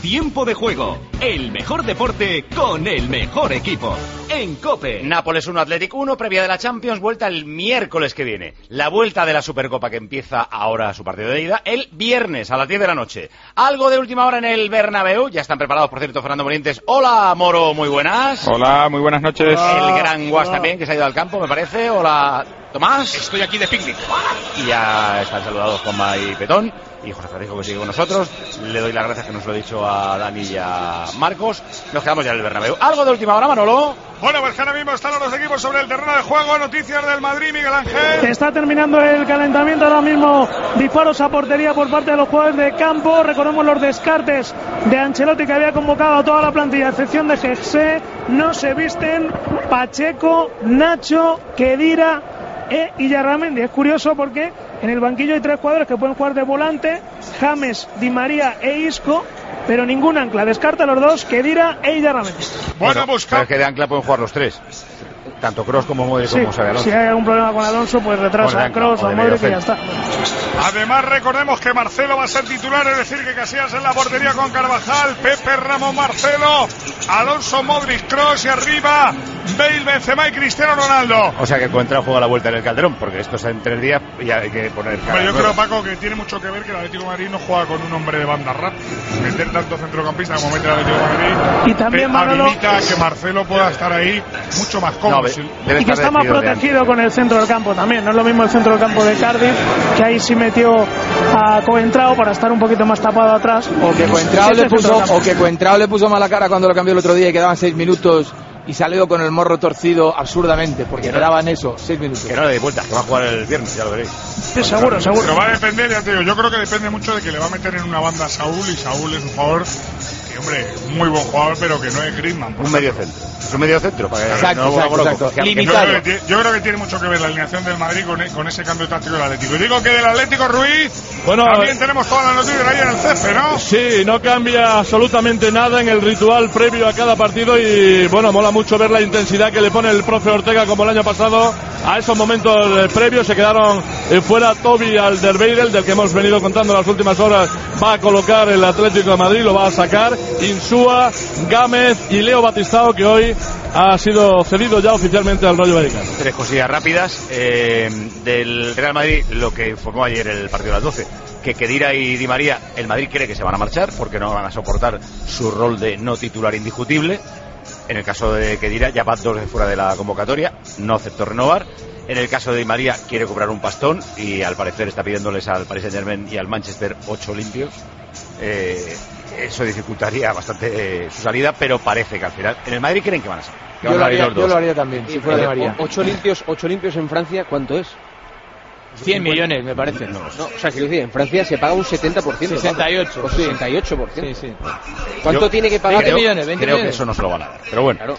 Tiempo de juego, el mejor deporte con el mejor equipo. En COPE. Nápoles 1, Athletic 1, previa de la Champions, vuelta el miércoles que viene. La vuelta de la Supercopa que empieza ahora su partido de ida, el viernes a las 10 de la noche. Algo de última hora en el Bernabéu, ya están preparados, por cierto, Fernando Morientes. Hola, Moro, muy buenas. Hola, muy buenas noches. El gran Guas también, que se ha ido al campo, me parece. Hola, Tomás. Estoy aquí de picnic. Y ya están saludados Juanma y Petón. Y José Francisco, que sigue con nosotros. Le doy las gracias, que nos lo he dicho, a Dani y a Marcos. Nos quedamos ya en el Bernabéu. ¿Algo de última hora, Manolo? Bueno, pues ahora mismo están los equipos sobre el terreno de juego. Noticias del Madrid, Miguel Ángel. Está terminando el calentamiento ahora mismo. Disparos a portería por parte de los jugadores de campo. Recordemos los descartes de Ancelotti, que había convocado a toda la plantilla, a excepción de Gexé. No se visten Pacheco, Nacho, Khedira y Yarramendi. Es curioso porque en el banquillo hay 3 jugadores que pueden jugar de volante: James, Di María e Isco, pero ningún ancla. Descarta a los dos, Khedira e Yarramendi. Bueno, pero es que de ancla pueden jugar los 3. Tanto Kroos como Modric, como Xabi Alonso. Si hay algún problema con Alonso, pues retrasa a Kroos o Modric y ya está. Además, recordemos que Marcelo va a ser titular, es decir, que Casillas en la portería con Carvajal, Pepe, Ramos, Marcelo, Alonso, Modric, Kroos y arriba Bale, Benzema y Cristiano Ronaldo. O sea que Coentrao juega la vuelta en el Calderón, porque esto es en 3 días y hay que poner cara. Bueno, yo creo, Paco, que tiene mucho que ver que el Atlético de Madrid no juega con un hombre de banda rápida. Meter tanto centrocampista como mete el Atlético de Madrid y también Manolo, habilita que Marcelo pueda estar ahí mucho más cómodo. Y que está más protegido con el centro del campo también. No es lo mismo el centro del campo de Cardiff, que ahí sí metió a Coentrao para estar un poquito más tapado atrás. O que Coentrao le puso mala cara cuando lo cambió el otro día y quedaban 6 minutos y salió con el morro torcido absurdamente, porque quedaban eso, 6 minutos. Que no le dé vueltas, que va a jugar el viernes, ya lo veréis. Sí, seguro. Pero va a depender, ya te digo, yo creo que depende mucho de que le va a meter en una banda a Saúl, y Saúl es un jugador que, hombre, muy buen jugador, pero que no es Griezmann. Un medio centro. Es un medio centro. Para que exacto. Limitado. Yo creo que tiene mucho que ver la alineación del Madrid con ese cambio táctico del Atlético. Y digo que del Atlético, Ruiz, también tenemos todas las noticias ahí en el césped, ¿no? Sí, no cambia absolutamente nada en el ritual previo a cada partido y, bueno, mola mucho ver la intensidad que le pone el profe Ortega, como el año pasado. A esos momentos previos se quedaron fuera Toby Alderweireld, del que hemos venido contando en las últimas horas. Va a colocar el Atlético de Madrid, lo va a sacar Insúa, Gámez y Leo Batistao, que hoy ha sido cedido ya oficialmente al Rayo Vallecano. 3 cosillas rápidas del Real Madrid, lo que informó ayer el partido de las 12, que Khedira y Di María, el Madrid cree que se van a marchar porque no van a soportar su rol de no titular indiscutible. En el caso de Khedira ya va 2 de fuera de la convocatoria, no aceptó renovar. En el caso de Di María quiere cobrar un pastón y al parecer está pidiéndoles al Paris Saint-Germain y al Manchester 8 limpios. Eso dificultaría bastante su salida, pero parece que al final en el Madrid creen que van a ser. Yo lo haría también, si fuera Di María. 8 limpios en Francia, ¿cuánto es? 100 millones, me parece. No, o sea, quiero decir, en Francia se paga un 70%. 68. Pues 68%. Sí. ¿Cuánto tiene que pagar? 20 millones. Creo que eso no se lo van a dar. Pero bueno, claro.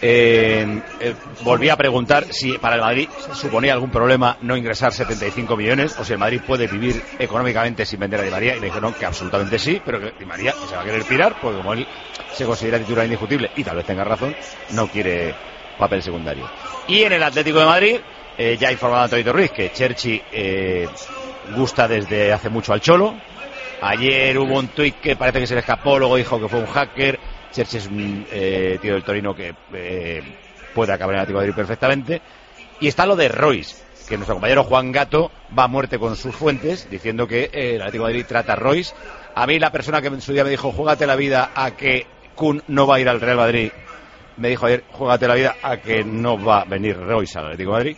Volví a preguntar si para el Madrid suponía algún problema no ingresar 75 millones o si el Madrid puede vivir económicamente sin vender a Di María, y le dijeron que absolutamente sí, pero que Di María se va a querer tirar porque como él se considera titular indiscutible y tal vez tenga razón, no quiere papel secundario. Y en el Atlético de Madrid, ya ha informado Antonio Ruiz que Cherchi gusta desde hace mucho al Cholo. Ayer hubo un tuit que parece que se le escapó, luego dijo que fue un hacker. Cherchi es un tío del Torino que puede acabar en el Atlético de Madrid perfectamente. Y está lo de Royce, que nuestro compañero Juan Gato va a muerte con sus fuentes, diciendo que el Atlético de Madrid trata a Royce. A mí la persona que en su día me dijo, júgate la vida a que Kun no va a ir al Real Madrid, me dijo ayer, júgate la vida a que no va a venir Royce al Atlético de Madrid.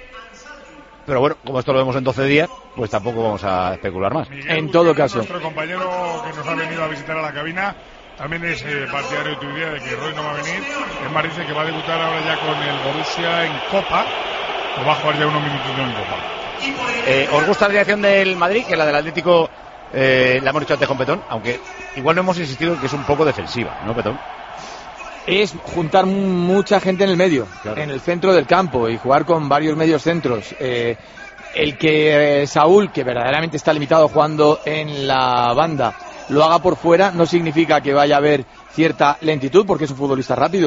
Pero bueno, como esto lo vemos en 12 días, pues tampoco vamos a especular más. Miguel, en todo caso, nuestro compañero que nos ha venido a visitar a la cabina también es partidario de tu idea de que Roy no va a venir. Es más, dice que va a debutar ahora ya con el Borussia en Copa, o va a jugar ya unos minutos en Copa. ¿Os gusta la dirección del Madrid? Que la del Atlético la hemos dicho antes con Petón, aunque igual no hemos insistido en que es un poco defensiva, ¿no, Petón? Es juntar mucha gente en el medio, claro, en el centro del campo, y jugar con varios medios centros. El que Saúl, que verdaderamente está limitado jugando en la banda, lo haga por fuera no significa que vaya a haber cierta lentitud, porque es un futbolista rápido.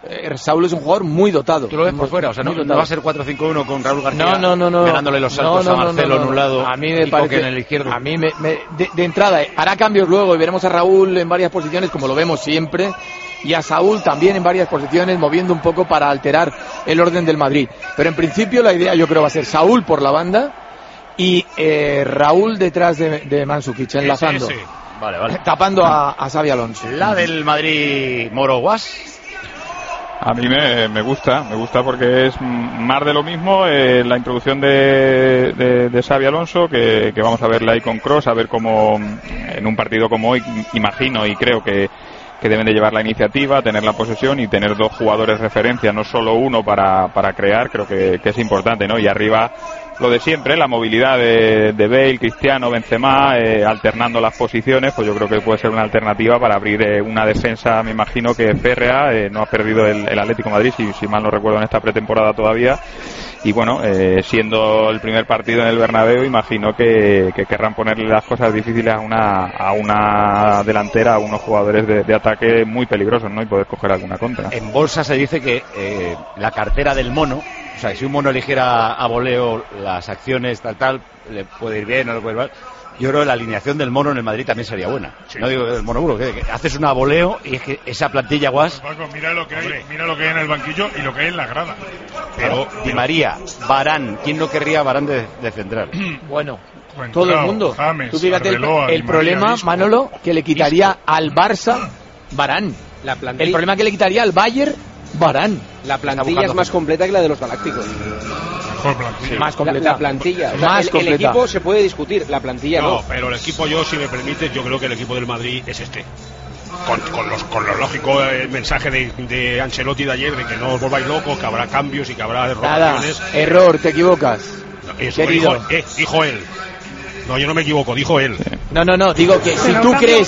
Saúl es un jugador muy dotado. Tú lo ves por fuera, o sea, no va a ser 4-5-1 con Raúl García no. ganándole los saltos a Marcelo en un lado. A mí me parece, en el izquierdo. a mí de entrada hará cambios luego y veremos a Raúl en varias posiciones como lo vemos siempre, y a Saúl también en varias posiciones moviendo un poco para alterar el orden del Madrid. Pero en principio la idea yo creo va a ser Saúl por la banda y Raúl detrás de Mandžukić, enlazando. Vale. Tapando a Xabi Alonso. La del Madrid, Moro Guas. A mí me gusta porque es más de lo mismo, la introducción de Xabi Alonso, que vamos a verla ahí con Kroos, a ver cómo en un partido como hoy, imagino y creo que deben de llevar la iniciativa, tener la posesión y tener dos jugadores referencia, no solo uno para crear, creo que es importante, ¿no? Y arriba lo de siempre, la movilidad de Bale, Cristiano, Benzema, alternando las posiciones, pues yo creo que puede ser una alternativa para abrir una defensa, me imagino que férrea, no ha perdido el Atlético de Madrid, si mal no recuerdo, en esta pretemporada todavía. Y bueno, siendo el primer partido en el Bernabéu, imagino que querrán ponerle las cosas difíciles a una delantera, a unos jugadores de ataque muy peligrosos, ¿no? Y poder coger alguna contra. En bolsa se dice que la cartera del mono, o sea, si un mono eligiera a voleo las acciones tal, le puede ir bien o no le puede ir mal. Yo creo que la alineación del mono en el Madrid también sería buena. Sí. No digo el mono puro, que haces una voleo y es que esa plantilla, Guas. Paco, mira lo que hay en el banquillo y lo que hay en la grada. Pero Di María, Varane, ¿quién no querría a Varane de central? Bueno, todo el mundo. James, tú fíjate Arbeloa, el problema, Isco. Manolo, que le quitaría al Barça Varane. El problema que le quitaría al Bayern Varane. La plantilla es más completa que la de los Galácticos. Plantilla. Más completa. La plantilla. O sea, Más el completa. equipo se puede discutir, la plantilla no. No, pero el equipo, yo, si me permites, yo creo que el equipo del Madrid es este. Con lo lógico, el mensaje de Ancelotti de ayer, de que no os volváis locos, que habrá cambios y que habrá rotaciones. Error, te equivocas. Eso querido. Dijo él. No, yo no me equivoco, dijo él. No, digo que si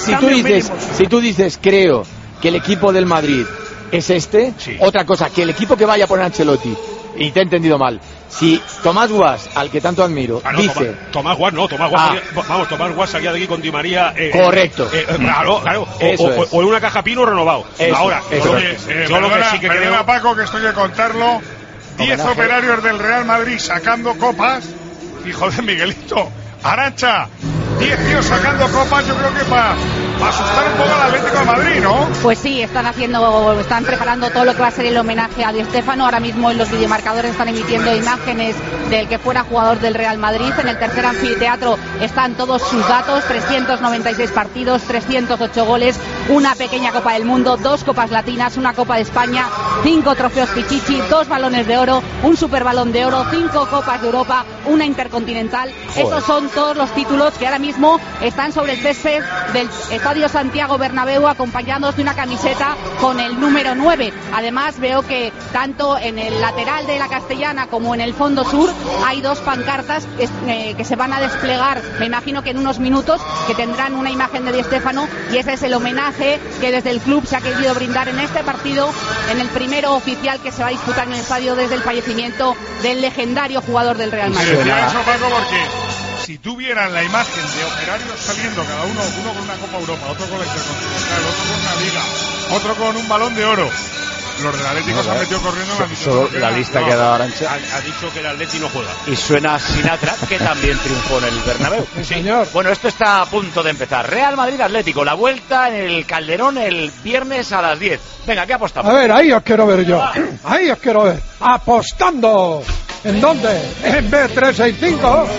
tú dices creo que el equipo del Madrid es este, sí. Otra cosa, que el equipo que vaya a poner Ancelotti, y te he entendido mal, si Tomás Guas, al que tanto admiro, dice... Tomás Guas salía de aquí con Di María... correcto. Claro. O en una caja pino renovado. Ahora, yo lo que sí que creo... Paco, que estoy a contarlo. 10 operarios del Real Madrid sacando copas. Hijo de Miguelito. Arancha, 10 tíos sacando copas, yo creo que para asustar un poco al Atlético de Madrid, ¿no? Pues sí, están preparando todo lo que va a ser el homenaje a Di Stéfano. Ahora mismo en los videomarcadores están emitiendo imágenes del que fuera jugador del Real Madrid. En el tercer anfiteatro están todos sus datos: 396 partidos, 308 goles, una pequeña Copa del Mundo, 2 Copas Latinas, una Copa de España, 5 trofeos Pichichi, 2 balones de oro, un Super Balón de Oro, 5 Copas de Europa, una Intercontinental. Esos son todos los títulos que ahora mismo están sobre el césped del Estadio Santiago Bernabéu, acompañados de una camiseta con el número 9. Además veo que tanto en el lateral de la Castellana como en el fondo sur hay 2 pancartas que se van a desplegar, me imagino que en unos minutos, que tendrán una imagen de Di Stéfano, y ese es el homenaje que desde el club se ha querido brindar en este partido, en el primero oficial que se va a disputar en el estadio desde el fallecimiento del legendario jugador del Real Madrid. Eso, Paco, porque si tuvieran la imagen de operarios saliendo, cada uno con una Copa Europa, otro con la Intercontinental, otro con una Liga, otro con un Balón de Oro, los del Atlético se han metido corriendo en la solo la lista que ha dado Arancha. Ha dicho que el Atleti no juega. Y suena Sinatra, que también triunfó en el Bernabéu. Sí, señor. Bueno, esto está a punto de empezar. Real Madrid Atlético, la vuelta en el Calderón el viernes a las 10. Venga, ¿qué apostamos? A ver, ahí os quiero ver yo. Ahí os quiero ver. Apostando. ¿En dónde? En B365.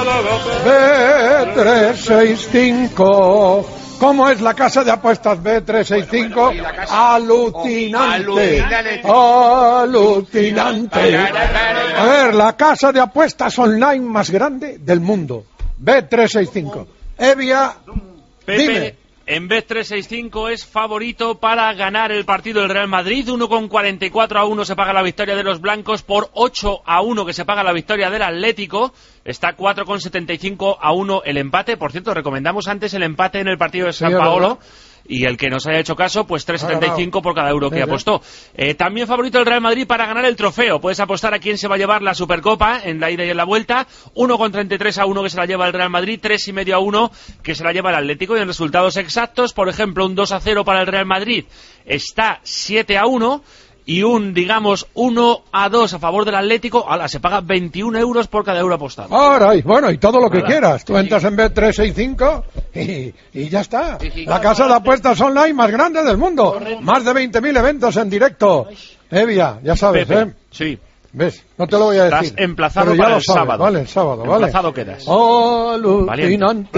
B365. ¿Cómo es la casa de apuestas B365? Alucinante. Alucinante. A ver, la casa de apuestas online más grande del mundo. B365. Evia, dime. En Bet365 es favorito para ganar el partido del Real Madrid. 1,44-1 se paga la victoria de los blancos, por 8-1 que se paga la victoria del Atlético. Está 4,75-1 el empate. Por cierto, recomendamos antes el empate en el partido de San Paolo. Y el que nos haya hecho caso, pues 3,75 por cada euro que apostó. También favorito el Real Madrid para ganar el trofeo. Puedes apostar a quién se va a llevar la Supercopa en la ida y en la vuelta. 1,33-1 que se la lleva el Real Madrid, 3,5-1 que se la lleva el Atlético. Y en resultados exactos, por ejemplo, un 2-0 para el Real Madrid está 7-1. y un, digamos, 1-2 a favor del Atlético, se paga 21 euros por cada euro apostado. Ahora, bueno, y todo lo que quieras. Tú entras en Bet365 y ya está. La casa de apuestas online más grande del mundo. Más de 20.000 eventos en directo. Evia, ya sabes, Pepe, sí. ¿Ves? No te lo voy a decir. Estás emplazado pero ya para lo el sabes, sábado. Vale, el sábado, vale. Emplazado quedas. Alucinante.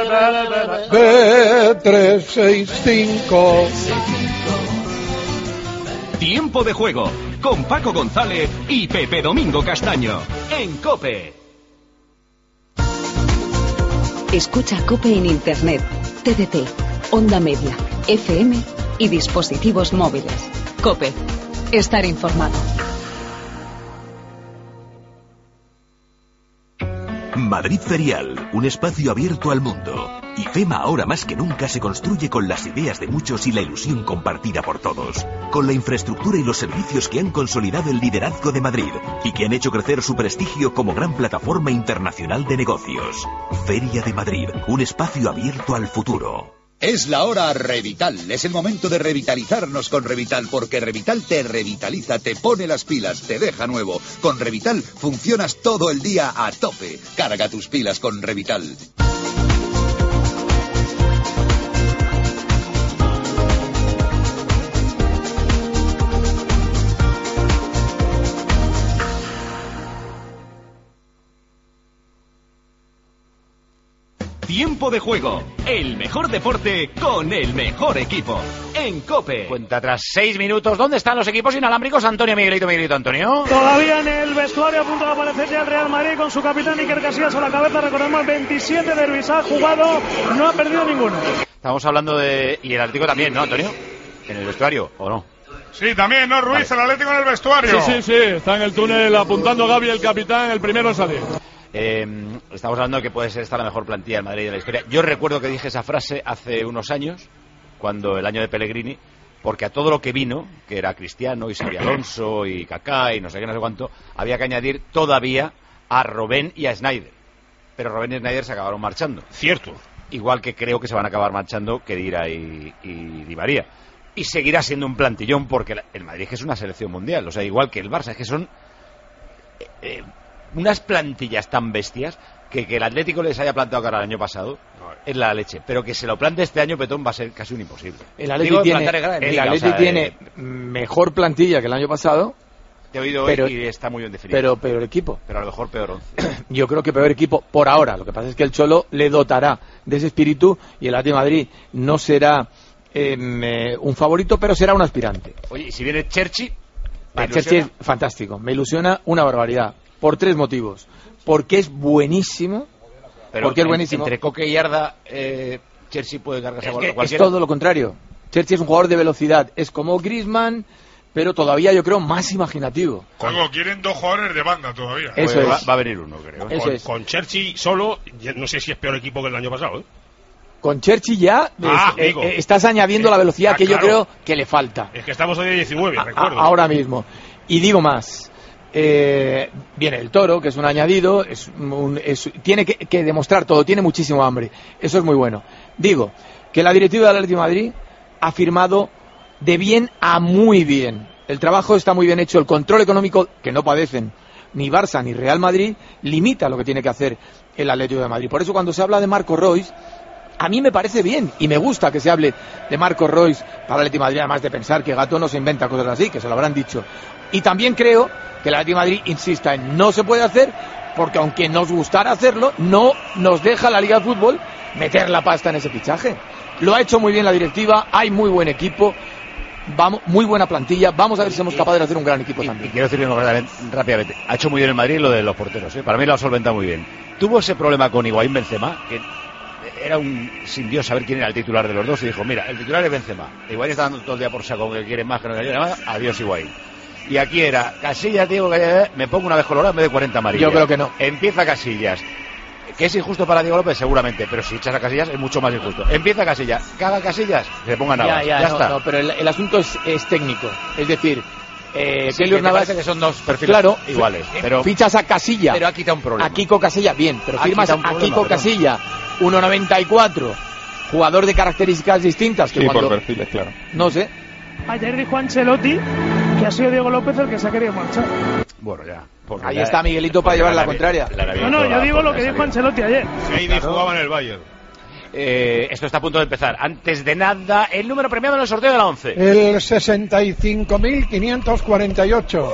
Bet365. Tiempo de juego con Paco González y Pepe Domingo Castaño en COPE. Escucha COPE en Internet, TDT, Onda Media, FM y dispositivos móviles. COPE. Estar informado. Madrid Ferial, un espacio abierto al mundo. IFEMA ahora más que nunca se construye con las ideas de muchos y la ilusión compartida por todos. Con la infraestructura y los servicios que han consolidado el liderazgo de Madrid y que han hecho crecer su prestigio como gran plataforma internacional de negocios. Feria de Madrid, un espacio abierto al futuro. Es la hora Revital, es el momento de revitalizarnos con Revital, porque Revital te revitaliza, te pone las pilas, te deja nuevo. Con Revital funcionas todo el día a tope. Carga tus pilas con Revital. Tiempo de juego, el mejor deporte con el mejor equipo en COPE. Cuenta tras 6 minutos. ¿Dónde están los equipos inalámbricos? Antonio, Miguelito, Antonio. Todavía en el vestuario, a punto de aparecer ya el Real Madrid con su capitán Iker Casillas a la cabeza. Recordemos, 27 derbis ha jugado, no ha perdido ninguno. Estamos hablando de... Y el Atlético también, ¿no, Antonio? ¿En el vestuario o no? Sí, también, ¿no, Ruiz? Vale. El Atlético en el vestuario. Sí, está en el túnel apuntando Gaby, el capitán, el primero en salir. Estamos hablando de que puede ser esta la mejor plantilla del Madrid de la historia. Yo recuerdo que dije esa frase hace unos años, cuando el año de Pellegrini, porque a todo lo que vino, que era Cristiano y Xabi Alonso y Kaká y no sé qué, no sé cuánto, había que añadir todavía a Robben y a Sneijder. Pero Robben y Sneijder se acabaron marchando. Cierto. Igual que creo que se van a acabar marchando Khedira y Di María. Y seguirá siendo un plantillón, porque el Madrid es que es una selección mundial. O sea, igual que el Barça, es que son... unas plantillas tan bestias que el Atlético les haya plantado cara el año pasado es la leche, pero que se lo plante este año, Petón, va a ser casi un imposible. El Atlético tiene mejor plantilla que el año pasado. Te he oído hoy y está muy bien definido. Pero peor equipo. Pero a lo mejor peor 11. Yo creo que peor equipo por ahora. Lo que pasa es que el Cholo le dotará de ese espíritu y el Atlético de Madrid no será un favorito, pero será un aspirante. Oye, si viene Cherchi... Cherchi es fantástico, me ilusiona una barbaridad. Por 3 motivos. Porque es buenísimo. Pero porque es buenísimo. Entre Coque y Arda, Chelsea puede cargarse a cualquiera. Es todo lo contrario. Chelsea es un jugador de velocidad. Es como Griezmann, pero todavía yo creo más imaginativo. Luego quieren 2 jugadores de banda todavía. Eso es. Va a venir uno, creo. Con Chelsea solo, no sé si es peor equipo que el año pasado, ¿eh? Con Cherchi ya estás añadiendo la velocidad que yo creo que le falta. Es que estamos hoy a 19, recuerdo. Ahora mismo. Y digo más. Viene el Toro, que es un añadido, tiene que demostrar todo, tiene muchísimo hambre. Eso es muy bueno. Digo que la directiva del Atlético de Madrid ha firmado de bien a muy bien. El trabajo está muy bien hecho, el control económico, que no padecen ni Barça ni Real Madrid, limita lo que tiene que hacer el Atlético de Madrid. Por eso cuando se habla de Marco Reus, a mí me parece bien y me gusta que se hable de Marco Reus para el Atlético de Madrid, además de pensar que Gatto no se inventa cosas así, que se lo habrán dicho. Y también creo que el Atlético de Madrid insista en no se puede hacer, porque aunque nos gustara hacerlo, no nos deja la Liga de Fútbol meter la pasta en ese fichaje. Lo ha hecho muy bien la directiva, hay muy buen equipo, muy buena plantilla, vamos a ver si somos capaces de hacer un gran equipo también. Y quiero decirlo rápidamente, ha hecho muy bien el Madrid lo de los porteros, ¿eh? Para mí lo ha solventado muy bien. Tuvo ese problema con Higuaín Benzema, que era un sin Dios saber quién era el titular de los dos, y dijo, mira, el titular es Benzema, Higuaín está dando todo el día por saco, que quiere más, que no quiere más, adiós Higuaín. Y aquí era, Casillas, digo, me pongo una vez colorada en vez de 40 amarillas. Yo creo que no. Empieza Casillas. ¿Que es injusto para Diego López? Seguramente, pero si echas a Casillas es mucho más injusto. Empieza Casillas, caga Casillas, que se ponga Navas. Ya está. No, pero el asunto es técnico. Es decir, Keylor Navas, que son dos perfiles iguales. Pero fichas a Casilla. Pero aquí está un problema. A Kiko Casilla, bien, pero firmas a Kiko Casilla, 1,94, jugador de características distintas. Que sí, cuando, por perfiles, claro. No sé. Ayer dijo Ancelotti que ha sido Diego López el que se ha querido marchar. Bueno, ya. Ahí está Miguelito para llevar la contraria. No, yo digo lo que dijo Ancelotti ayer. Heidi jugaba en el Bayern. Esto está a punto de empezar. Antes de nada, el número premiado en el sorteo de la 11. El 65.548.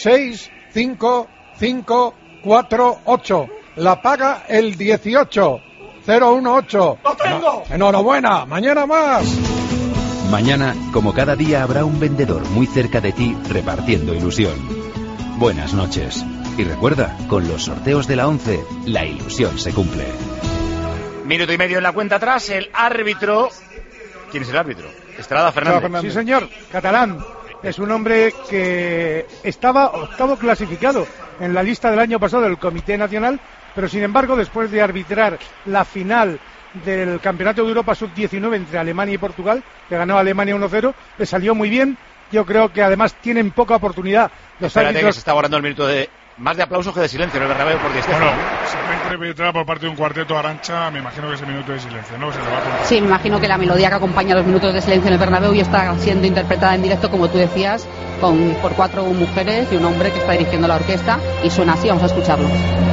65548. La paga el 18018. ¡Lo tengo! Enhorabuena, mañana más. Mañana, como cada día, habrá un vendedor muy cerca de ti repartiendo ilusión. Buenas noches. Y recuerda, con los sorteos de la 11, la ilusión se cumple. Minuto y medio en la cuenta atrás, el árbitro... ¿Quién es el árbitro? Estrada Fernández. Sí, señor, catalán. Es un hombre que estaba octavo clasificado en la lista del año pasado del Comité Nacional, pero sin embargo, después de arbitrar la final del Campeonato de Europa Sub-19 entre Alemania y Portugal, que ganó Alemania 1-0, le salió muy bien. Yo creo que además tienen poca oportunidad los Espérate árbitros. que se está guardando el minuto de... Más de aplausos que de silencio en el Bernabéu por Di Stéfano. Bueno, se va a interpretar por parte de un cuarteto Arancha, me imagino que ese minuto de silencio, ¿no? Se le va a contar. Sí, me imagino que la melodía que acompaña los minutos de silencio en el Bernabéu y está siendo interpretada en directo, como tú decías, por 4 mujeres y un hombre que está dirigiendo la orquesta, y suena así, vamos a escucharlo.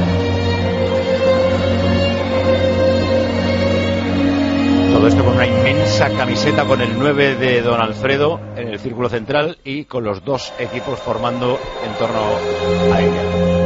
Todo esto con una inmensa camiseta con el 9 de Don Alfredo en el círculo central y con los dos equipos formando en torno a ella.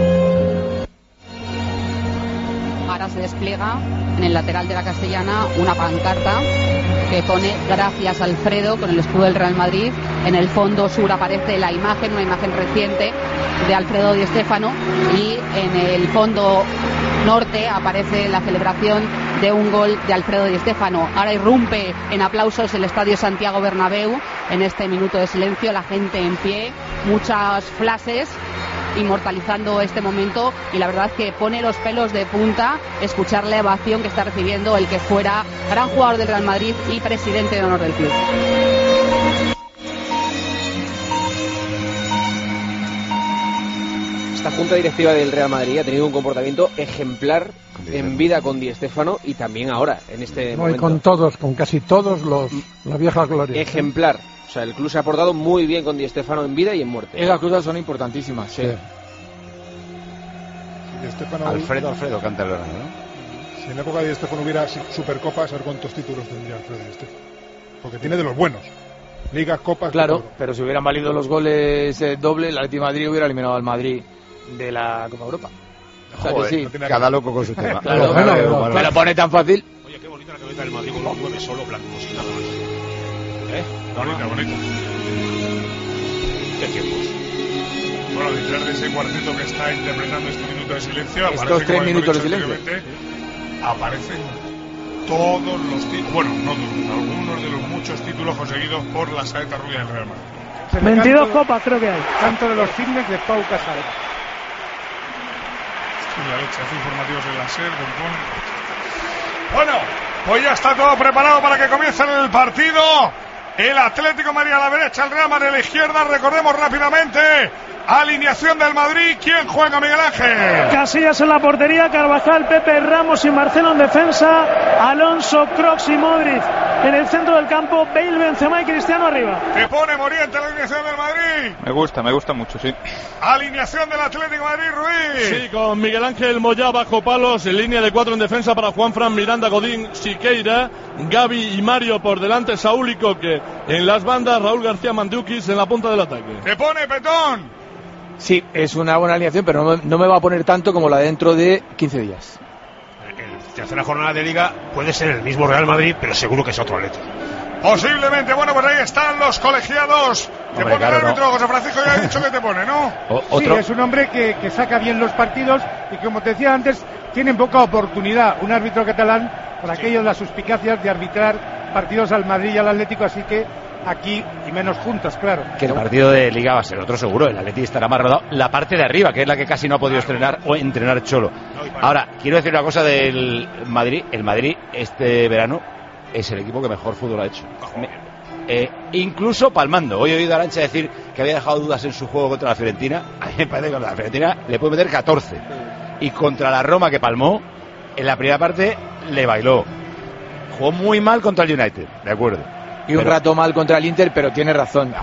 Ahora se despliega en el lateral de la Castellana una pancarta que pone "Gracias Alfredo" con el escudo del Real Madrid. En el fondo sur aparece la imagen, una imagen reciente de Alfredo Di Stéfano, y en el fondo norte aparece la celebración de un gol de Alfredo Di Stéfano. Ahora irrumpe en aplausos el Estadio Santiago Bernabéu en este minuto de silencio, la gente en pie, muchas flashes inmortalizando este momento, y la verdad que pone los pelos de punta escuchar la ovación que está recibiendo el que fuera gran jugador del Real Madrid y presidente de honor del club. Esta junta directiva del Real Madrid ha tenido un comportamiento ejemplar en vida con Di Stéfano y también ahora, en este momento. Y con todos, con casi todos la vieja gloria. Ejemplar. O sea, el club se ha portado muy bien con Di Stéfano en vida y en muerte. Esas cosas son importantísimas, sí. Alfredo canta el verano, ¿no? Si en la época de Di Stéfano hubiera Supercopa, saber cuántos títulos tendría Alfredo Di Stéfano. Porque tiene de los buenos. Ligas, Copas... Claro, pero si hubieran valido los goles doble, el Atlético de Madrid hubiera eliminado al Madrid de la Copa Europa. O sea, joder, que sí. Cada loco con su tema. Claro, me lo pone tan fácil. Oye, qué bonita la cabeza del Madrid con los 9 solo blancos y nada más. Bonita. Qué tiempos. Bueno, detrás de ese cuarteto que está interpretando este minuto de silencio, estos 3 minutos de silencio, aparecen todos los títulos, bueno, no todos, algunos de los muchos títulos conseguidos por la saeta rubia del Real Madrid. 22 copas creo que hay. Tanto de los Cisnes de Pau Casal. La leche, hace informativos en la SER, Bueno, pues ya está todo preparado para que comience el partido. El Atlético de Madrid a la derecha, el Real Madrid a la izquierda. Recordemos rápidamente alineación del Madrid. ¿Quién juega, Miguel Ángel? Casillas en la portería, Carvajal, Pepe, Ramos y Marcelo en defensa, Alonso, Kroos y Modric en el centro del campo, Bale, Benzema y Cristiano arriba. ¿Te pone Moriente la alineación del Madrid? Me gusta mucho, sí. Alineación del Atlético de Madrid, Ruiz. Sí, con Miguel Ángel Moyá bajo palos, en línea de 4 en defensa para Juanfran, Miranda, Godín, Siqueira, Gavi y Mario por delante, Saúl y Coque en las bandas, Raúl García Mandiukis en la punta del ataque. ¿Te pone Petón? Sí, es una buena alineación, pero no me va a poner tanto como la de dentro de 15 días. Tercera jornada de Liga puede ser el mismo Real Madrid, pero seguro que es otro Atlético. Posiblemente. Bueno, pues ahí están los colegiados. Te pone el árbitro, José Francisco ya ha dicho que te pone, ¿no? Sí, es un hombre que saca bien los partidos y, como te decía antes, tiene poca oportunidad un árbitro catalán por aquello de las suspicacias de arbitrar partidos al Madrid y al Atlético, así que aquí y menos juntas, claro. Que el partido de Liga va a ser otro seguro. El Atleti estará más rodado. La parte de arriba, que es la que casi no ha podido estrenar o entrenar Cholo. Ahora, quiero decir una cosa del Madrid. El Madrid este verano es el equipo que mejor fútbol ha hecho. Incluso palmando. Hoy he oído a Arancha decir que había dejado dudas en su juego contra la Fiorentina. A mí me parece que contra la Fiorentina le puede meter 14. Y contra la Roma, que palmó, en la primera parte le bailó. Jugó muy mal contra el United, de acuerdo. Y un rato mal contra el Inter, pero tiene razón.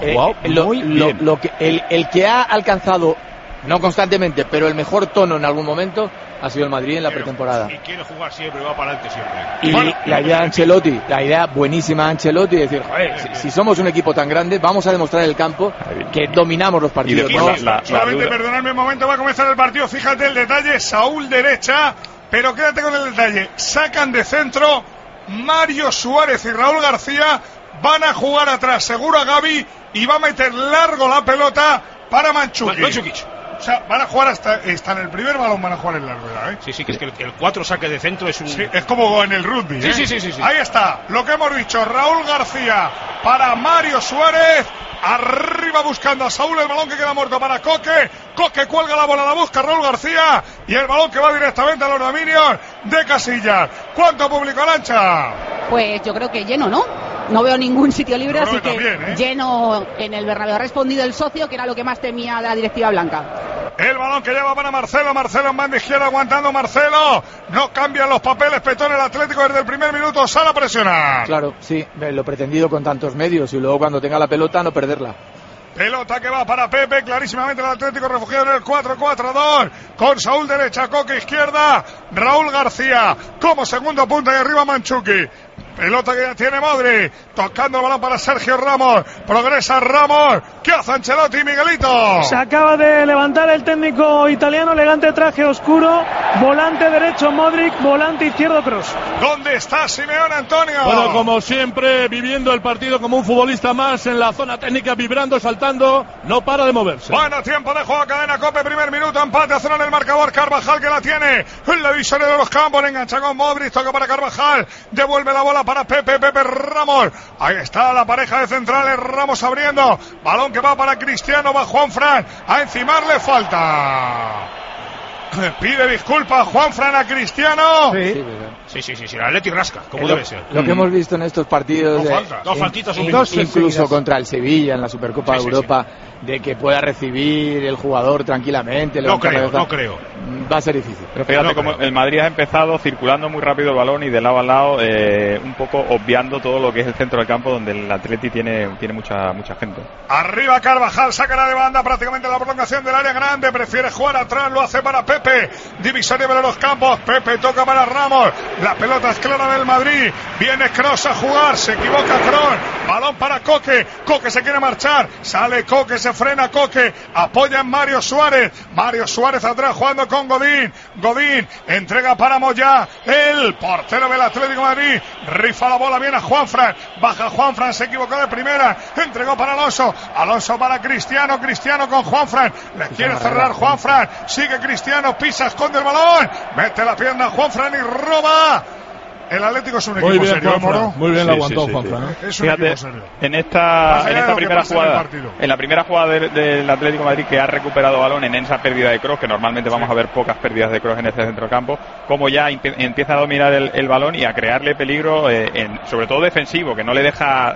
El que ha alcanzado, no constantemente, pero el mejor tono en algún momento ha sido el Madrid en la pretemporada. Y quiere jugar siempre, va para adelante siempre. Y bueno, la idea de Ancelotti, la idea buenísima de Ancelotti, es decir, joder, si somos un equipo tan grande, vamos a demostrar en el campo que dominamos los partidos. Solamente perdonadme un momento, va a comenzar el partido. Fíjate el detalle, Saúl derecha, pero quédate con el detalle. Sacan de centro Mario Suárez y Raúl García, van a jugar atrás seguro a Gavi y va a meter largo la pelota para Mandžukić. O sea, van a jugar hasta en el primer balón, van a jugar en largo, ¿eh? Sí, que es que el 4 saque de centro es un... Sí, es como en el rugby, ¿eh? Sí. Ahí está, lo que hemos dicho, Raúl García para Mario Suárez, arriba buscando a Saúl, el balón que queda muerto para Coque cuelga la bola, la busca Raúl García, y el balón que va directamente a los dominios de Casillas. ¿Cuánto público, Arancha? Pues yo creo que lleno, ¿no? No veo ningún sitio libre, así que también, lleno en el Bernabéu. Ha respondido el socio, que era lo que más temía de la directiva blanca. El balón que lleva para Marcelo en banda izquierda, aguantando Marcelo. No cambian los papeles, Petón, el Atlético desde el primer minuto sale a presionar. Claro, sí, lo pretendido con tantos medios y luego cuando tenga la pelota no perderla. Pelota que va para Pepe, clarísimamente el Atlético refugiado en el 4-4-2, con Saúl derecha, Coque izquierda, Raúl García como segundo punta y arriba Mandžukić. Pelota que ya tiene Modric, tocando el balón para Sergio Ramos, progresa Ramos, ¿qué hace Ancelotti, Miguelito? Se acaba de levantar el técnico italiano, elegante traje oscuro, volante derecho Modric, volante izquierdo Kroos. ¿Dónde está Simeone, Antonio? Bueno, como siempre, viviendo el partido como un futbolista más en la zona técnica, vibrando, saltando, no para de moverse. Bueno, tiempo de juego, cadena COPE, primer minuto, empate a 0 en el marcador, Carvajal que la tiene en la divisoria de los campos, engancha con Modric, toca para Carvajal, devuelve la bola para Pepe Ramos, ahí está la pareja de centrales, Ramos abriendo, balón que va para Cristiano, va Juanfran, a encimarle falta. Pide disculpas Juanfran a Cristiano. Sí, el Atleti rasca, como debe ser. Lo que hemos visto en estos partidos, dos faltitas, incluso contra el Sevilla en la Supercopa de Europa, de que pueda recibir el jugador tranquilamente. No creo. Va a ser difícil. Pero fíjate como el Madrid ha empezado circulando muy rápido el balón y de lado a lado, un poco obviando todo lo que es el centro del campo, donde el Atleti tiene mucha gente. Arriba Carvajal, sacará de banda prácticamente la prolongación del área grande, prefiere jugar atrás, lo hace para Pepe, divisoria de los campos, Pepe toca para Ramos, la pelota es clara del Madrid, viene Kroos a jugar, se equivoca Kroos, balón para Coque se quiere marchar, sale Coque, se frena Coque, apoya en Mario Suárez atrás jugando con Godín entrega para Moyá, el portero del Atlético de Madrid, rifa la bola, viene a Juanfran, baja Juanfran, se equivocó de primera, entregó para Alonso para Cristiano con Juanfran, le quiere cerrar Juanfran, sigue Cristiano, pisa, esconde el balón, mete la pierna Juanfran y roba. El Atlético es un equipo serio, Moro. Muy bien, lo aguantó Juanfran. Es un equipo serio. En esta primera jugada, en la primera jugada del Atlético de Madrid, que ha recuperado balón en esa pérdida de Kroos, que normalmente vamos a ver pocas pérdidas de Kroos en este centro del campo, como ya empieza a dominar el balón y a crearle peligro, sobre todo defensivo, que no le deja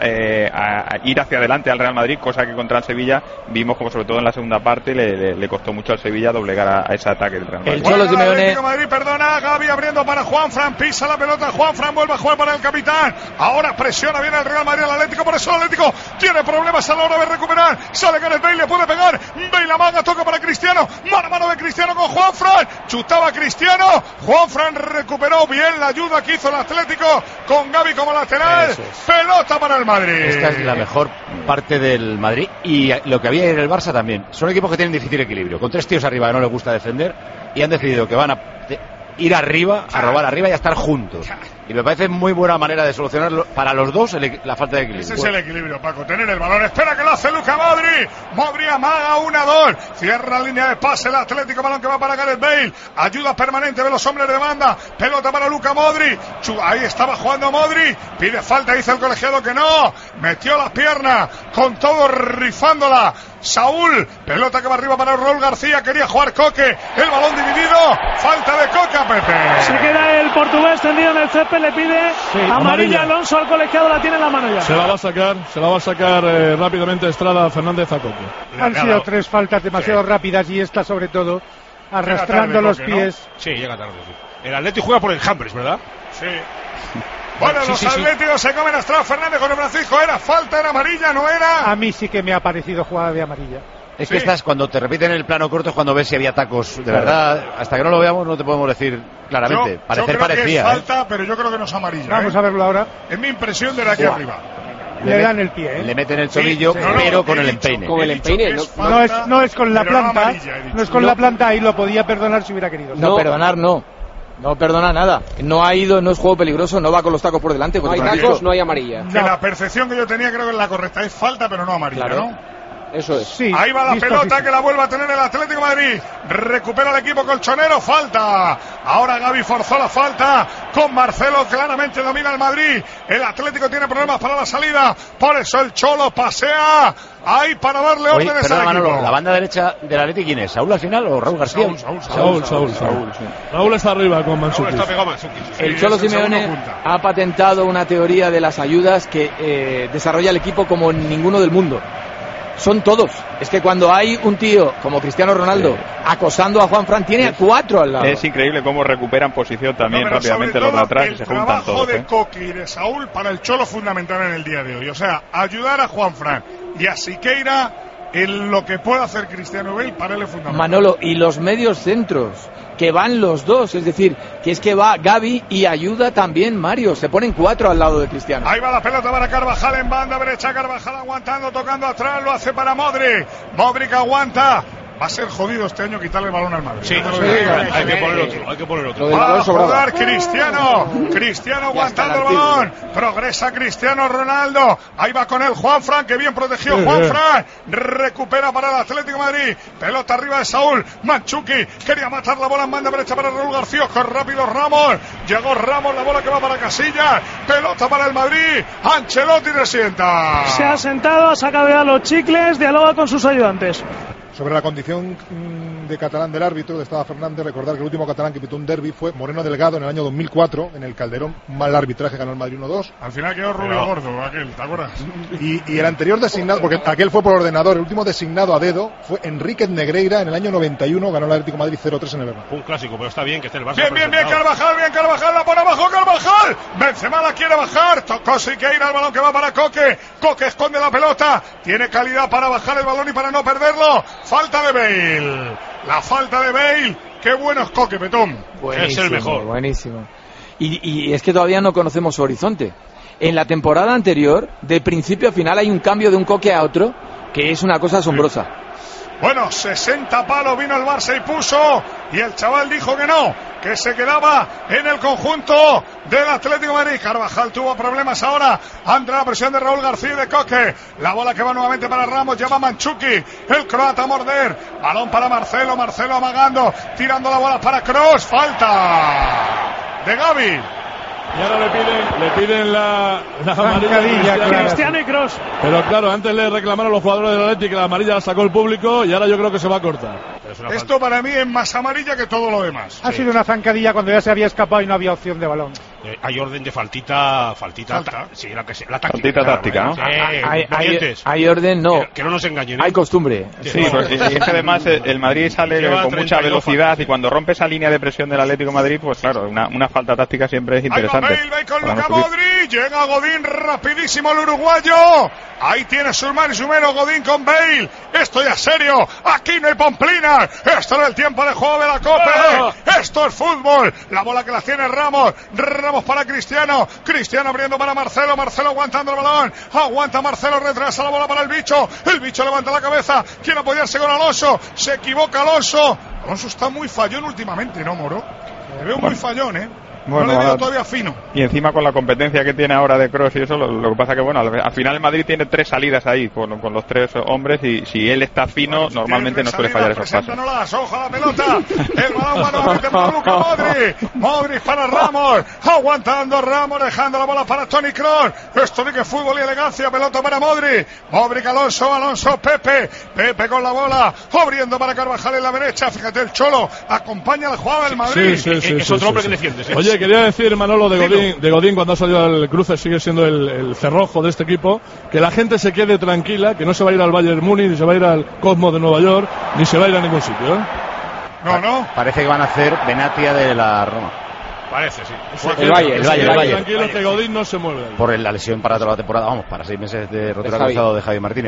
a ir hacia adelante al Real Madrid, cosa que contra el Sevilla vimos como sobre todo en la segunda parte le costó mucho al Sevilla doblegar a ese ataque del Real Madrid. El Cholo Simeone... Atlético de Madrid, perdona, Gavi abriendo para Juanfran, pisa la pelota Juanfran, vuelve a jugar para el capitán, ahora presiona bien el Real Madrid al Atlético, por eso el Atlético tiene problemas a la hora de recuperar, sale Gareth Bale, le puede pegar, Bale la manga, toca para Cristiano, mano a mano de Cristiano con Juanfran, chutaba Cristiano, Juanfran recuperó bien la ayuda que hizo el Atlético con Gavi como lateral, pelota para el Madrid. Esta es la mejor parte del Madrid y lo que había en el Barça también, son equipos que tienen difícil equilibrio, con tres tíos arriba que no les gusta defender y han decidido que van a ir arriba, a robar arriba y a estar juntos. Y me parece muy buena manera de solucionarlo para los dos la falta de equilibrio. Ese es el equilibrio, Paco, tener el balón. Espera que lo hace Luka Modric amaga 1-2, cierra la línea de pase el Atlético, balón que va para Gareth Bale, ayuda permanente de los hombres de banda, pelota para Luka Modric, ahí estaba jugando Modric, pide falta, dice el colegiado que no, metió las piernas, con todo rifándola Saúl, pelota que va arriba para Raúl García, quería jugar Coque, el balón dividido, falta de Coque a Pepe. Se queda el portugués tendido en el césped, le pide amarilla Alonso al colegiado, la tiene en la mano ya. Se la va a sacar rápidamente Estrada Fernández a Coque. Han sido tres faltas demasiado rápidas y esta sobre todo arrastrando los pies. Sí, llega tarde. El Atlético juega por enjambres, ¿verdad? Sí. Bueno, los atléticos se comen a Estrada Fernández con el Francisco. ¿Era falta, era amarilla, no era? A mí sí que me ha parecido jugada de amarilla. Es que estás, cuando te repiten el plano corto es cuando ves si había tacos. De verdad, hasta que no lo veamos no te podemos decir claramente. Yo creo parecía. Que es falta, pero yo creo que no es amarilla. Vamos a verlo ahora. Es mi impresión de aquí arriba. Le dan el pie, Le meten el tobillo, pero con el empeine. Con el empeine, no es con la planta. No es con la planta, ahí lo podía perdonar si hubiera querido. No, perdonar no. No perdona nada. No ha ido, no es juego peligroso, no va con los tacos por delante. No hay tacos, no hay amarilla. Que la percepción que yo tenía creo que es la correcta. Es falta, pero no amarilla, claro. ¿no? Eso es. Sí, ahí va la pelota que la vuelve a tener el Atlético de Madrid. Recupera el equipo colchonero. Falta. Ahora Gavi forzó la falta. Con Marcelo claramente domina el Madrid. El Atlético tiene problemas para la salida. Por eso el Cholo pasea. Ahí para darle órdenes al equipo. Manolo, ¿la banda derecha del Atlético quién es? ¿Saúl al final o Raúl García? Saúl. Raúl está arriba con Mandzukic. El Cholo Simeone ha patentado una teoría de las ayudas que desarrolla el equipo como ninguno del mundo. Son todos. Es que cuando hay un tío como Cristiano Ronaldo acosando a Juanfran, tiene a 4 al lado. Es increíble cómo recuperan posición también rápidamente los de atrás y se juntan todos. El trabajo de Coqui y de Saúl para el Cholo fundamental en el día de hoy. O sea, ayudar a Juanfran y a Siqueira en lo que pueda hacer Cristiano Bale para él es fundamental. Manolo, y los medios centros, que van los dos, es decir, que es que va Gavi y ayuda también Mario, se ponen 4 al lado de Cristiano. Ahí va la pelota para Carvajal en banda derecha, Carvajal aguantando, tocando atrás, lo hace para Modric aguanta. Va a ser jodido este año quitarle el balón al Madrid. Sí, hay que poner otro. Va a jugar Cristiano aguantando el balón. Progresa Cristiano Ronaldo. Ahí va con él Juanfran, que bien protegió Juanfran. Recupera para el Atlético de Madrid. Pelota arriba de Saúl. Mandzukic quería matar la bola en banda derecha para Raúl García. Con rápido Ramos. Llegó Ramos, la bola que va para Casillas. Pelota para el Madrid. Ancelotti se sienta. Se ha sentado, ha sacado ya los chicles, dialoga con sus ayudantes. Sobre la condición de catalán del árbitro, de Estrada Fernández, recordar que el último catalán que pitó un derbi fue Moreno Delgado en el año 2004, en el Calderón. Mal arbitraje, ganó el Madrid 1-2. Al final quedó Rubio Gordo, aquel, ¿te acuerdas? Y el anterior designado, porque aquel fue por ordenador, el último designado a dedo fue Enríquez Negreira en el año 91, ganó el Atlético de Madrid 0-3 en el Bernabéu. Un clásico, pero está bien que esté el Barça. Bien, Carvajal, la pone abajo Carvajal. Benzema la quiere bajar, tocó Siqueira, el balón que va para Coque. Coque esconde la pelota, tiene calidad para bajar el balón y para no perderlo. Falta de Bale. La falta de Bale. Qué bueno es Coque, Petón. Buenísimo, es el mejor. Buenísimo. Y es que todavía no conocemos su horizonte. En la temporada anterior, de principio a final, hay un cambio de un Coque a otro que es una cosa asombrosa. Bueno, 60 palos vino el Barça y puso, y el chaval dijo que no, que se quedaba en el conjunto del Atlético de Madrid. Carvajal tuvo problemas ahora ante la presión de Raúl García y de Coque. La bola que va nuevamente para Ramos, lleva Mandzukic, el croata a morder. Balón para Marcelo amagando, tirando la bola para Kroos. Falta de Gavi. Y ahora le piden la amarilla a Cristiano y Kroos. Pero claro, antes le reclamaron los jugadores del Atlético que la amarilla la sacó el público y ahora yo creo que se va a cortar. Esto para mí es más amarilla que todo lo demás. Ha sido una zancadilla cuando ya se había escapado y no había opción de balón. Hay orden de faltita. Sí, la táctica. Faltita táctica, ¿no? Hay orden, no. Que no nos engañen. Hay costumbre. Sí, y es que además el Madrid sale con mucha velocidad y cuando rompe esa línea de presión del Atlético de Madrid, pues claro, una falta táctica siempre es interesante. Bale con Luka Modric, llega Godín rapidísimo el uruguayo. Ahí tiene su hermano y su mero Godín con Bale. Esto ya es serio, aquí no hay pomplinas. Esto es el tiempo de juego de la Copa. Esto es fútbol. La bola que la tiene Ramos para Cristiano abriendo para Marcelo aguantando el balón, aguanta Marcelo, retrasa la bola para el bicho levanta la cabeza, quiere apoyarse con Alonso, se equivoca Alonso está muy fallón últimamente, ¿no, Moro? Le veo muy fallón, Bueno, no le veo todavía fino. Y encima con la competencia que tiene ahora de Kroos y eso, lo que pasa que bueno, al final el Madrid tiene 3 salidas ahí con los 3 hombres y si él está fino, bueno, si normalmente no suele fallar esos pases. Ojo a la pelota, el balón va nuevamente para Luka Modric para Ramos, aguantando Ramos, dejando la bola para Toni Kroos. Esto sí que es fútbol y elegancia, pelota para Modric Alonso, Pepe con la bola, abriendo para Carvajal en la derecha, fíjate el Cholo, acompaña la jugada del Madrid. Es otro hombre que defiende. Oye, quería decir, Manolo, de Godín cuando ha salido al cruce, sigue siendo el cerrojo de este equipo, que la gente se quede tranquila, que no se va a ir al Bayern Múnich, ni se va a ir al Cosmos de Nueva York, ni se va a ir a ningún sitio, No. Parece que van a hacer Benatia de la Roma. Parece, sí. El Valle. Tranquilo que Godín no se mueve. Por la lesión para toda la temporada, vamos, para 6 meses de rotura cruzado de Javi Martínez.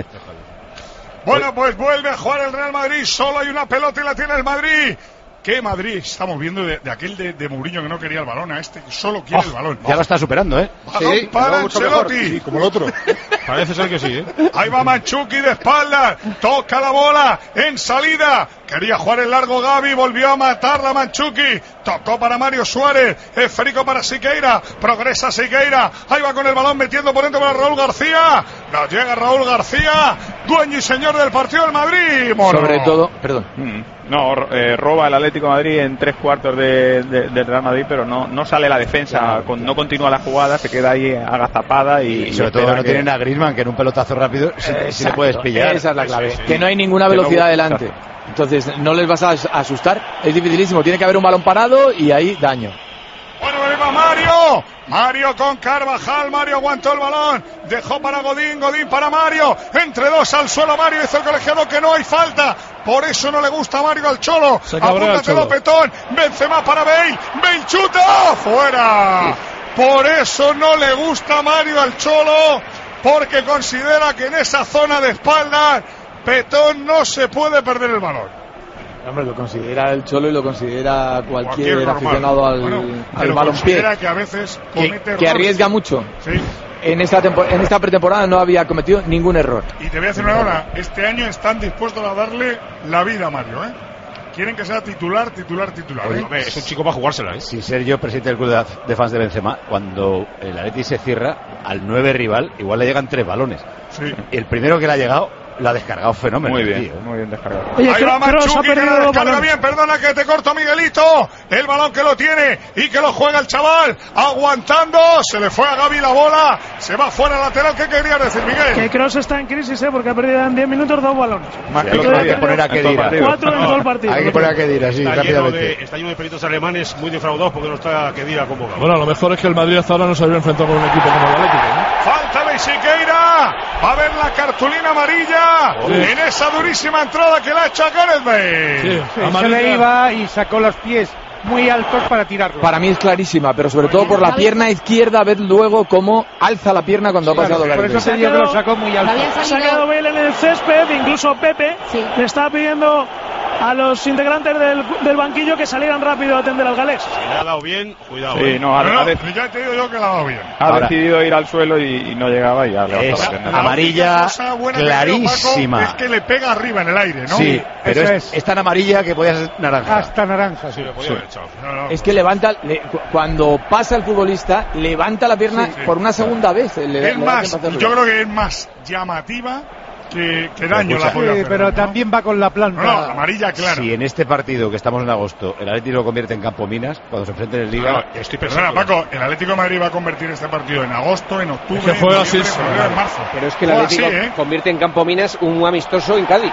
Bueno, pues vuelve a jugar el Real Madrid. Solo hay una pelota y la tiene el Madrid. ¿Qué Madrid estamos viendo de aquel de Mourinho que no quería el balón? A este que solo quiere el balón. Ya lo está superando, ¿eh? Sí, para Ancelotti. Sí, como el otro. Parece ser que sí, Ahí va Mandzukic de espaldas. Toca la bola en salida. Quería jugar el largo Gavi. Volvió a matarla Mandzukic. Tocó para Mario Suárez. Esférico para Siqueira. Progresa Siqueira. Ahí va con el balón metiendo por dentro para Raúl García. No llega Raúl García. Dueño y señor del partido del Madrid. Mono. Sobre todo, perdón. No, roba el Atlético de Madrid en 3/4 del Real Madrid, pero no sale la defensa, no continúa la jugada, se queda ahí agazapada y sobre todo no tienen a Griezmann, que en un pelotazo rápido si le puedes pillar. Esa es la clave, que no hay ninguna velocidad delante. Entonces no les vas a asustar, es dificilísimo, tiene que haber un balón parado y ahí daño. Bueno, ahí va Mario. Mario con Carvajal. Mario aguantó el balón. Dejó para Godín. Godín para Mario. Entre dos al suelo Mario. Dice el colegiado que no hay falta. Por eso no le gusta a Mario al Cholo. Apúntatelo, Petón. Benzema para Bale. Bale chuta. ¡Fuera! Por eso no le gusta a Mario al Cholo. Porque considera que en esa zona de espaldas Petón no se puede perder el balón. Hombre, lo considera el Cholo y lo considera cualquier aficionado al balompié. Que a veces que arriesga mucho. Sí. En esta pretemporada no había cometido ningún error. Y te voy a decir una cosa, este año están dispuestos a darle la vida a Mario, ¿eh? Quieren que sea titular. Oye, es un chico para jugársela, ¿eh? Sin ser yo presidente del club de fans de Benzema, cuando el Atleti se cierra, al 9 rival, igual le llegan 3 balones. Sí. Y el primero que le ha llegado, la ha descargado fenómeno. Muy bien descargado. Oye, ahí va Mandzukic, que la descarga bien, perdona que te corto, Miguelito. El balón que lo tiene y que lo juega el chaval, aguantando, se le fue a Gavi la bola, se va fuera lateral. ¿Qué querías decir, Miguel? Que Kroos está en crisis, porque ha perdido en 10 minutos 2 balones. Más que hay que poner a Kedira. 4 en todo el partido. Hay que poner a Kedira, sí, rápidamente. Está lleno de peritos alemanes muy defraudados porque no está Kedira convocado. Bueno, lo mejor es que el Madrid hasta ahora no se había enfrentado con un equipo como el Atlético, ¿no? Falta de Siqueira. Va a ver la cartulina amarilla en esa durísima entrada que le ha hecho a Gareth Bale. Sí, se le iba y sacó los pies muy altos para tirarlo. Para mí es clarísima, pero sobre todo por la pierna izquierda, ver luego cómo alza la pierna cuando ha pasado Gareth Bale. Por eso te digo que lo sacó muy alto. Se ha quedado Bale en el césped, incluso Pepe le está pidiendo a los integrantes del banquillo que salieran rápido a atender al galés. Si le ha dado bien, cuidado. Sí, ya te digo yo que le ha dado bien. Ha decidido ir al suelo y no llegaba y ya le es amarilla clarísima. Es que le pega arriba en el aire, ¿no? Sí, pero es tan amarilla que podía ser naranja. Hasta naranja. Sí, lo podía haber echado. Es que levanta, cuando pasa el futbolista, levanta la pierna por una segunda vez. Es más, yo creo que es más llamativa que daño la puede hacer, pero también va con la planta. No, amarilla clara. Si en este partido que estamos en agosto el Atlético lo convierte en Campo Minas, cuando se enfrenten en Liga. Estoy pensando, Paco, el Atlético de Madrid va a convertir este partido en agosto, en octubre, que juega en noviembre, en marzo. Pero es que el Atlético convierte en Campo Minas un amistoso en Cádiz.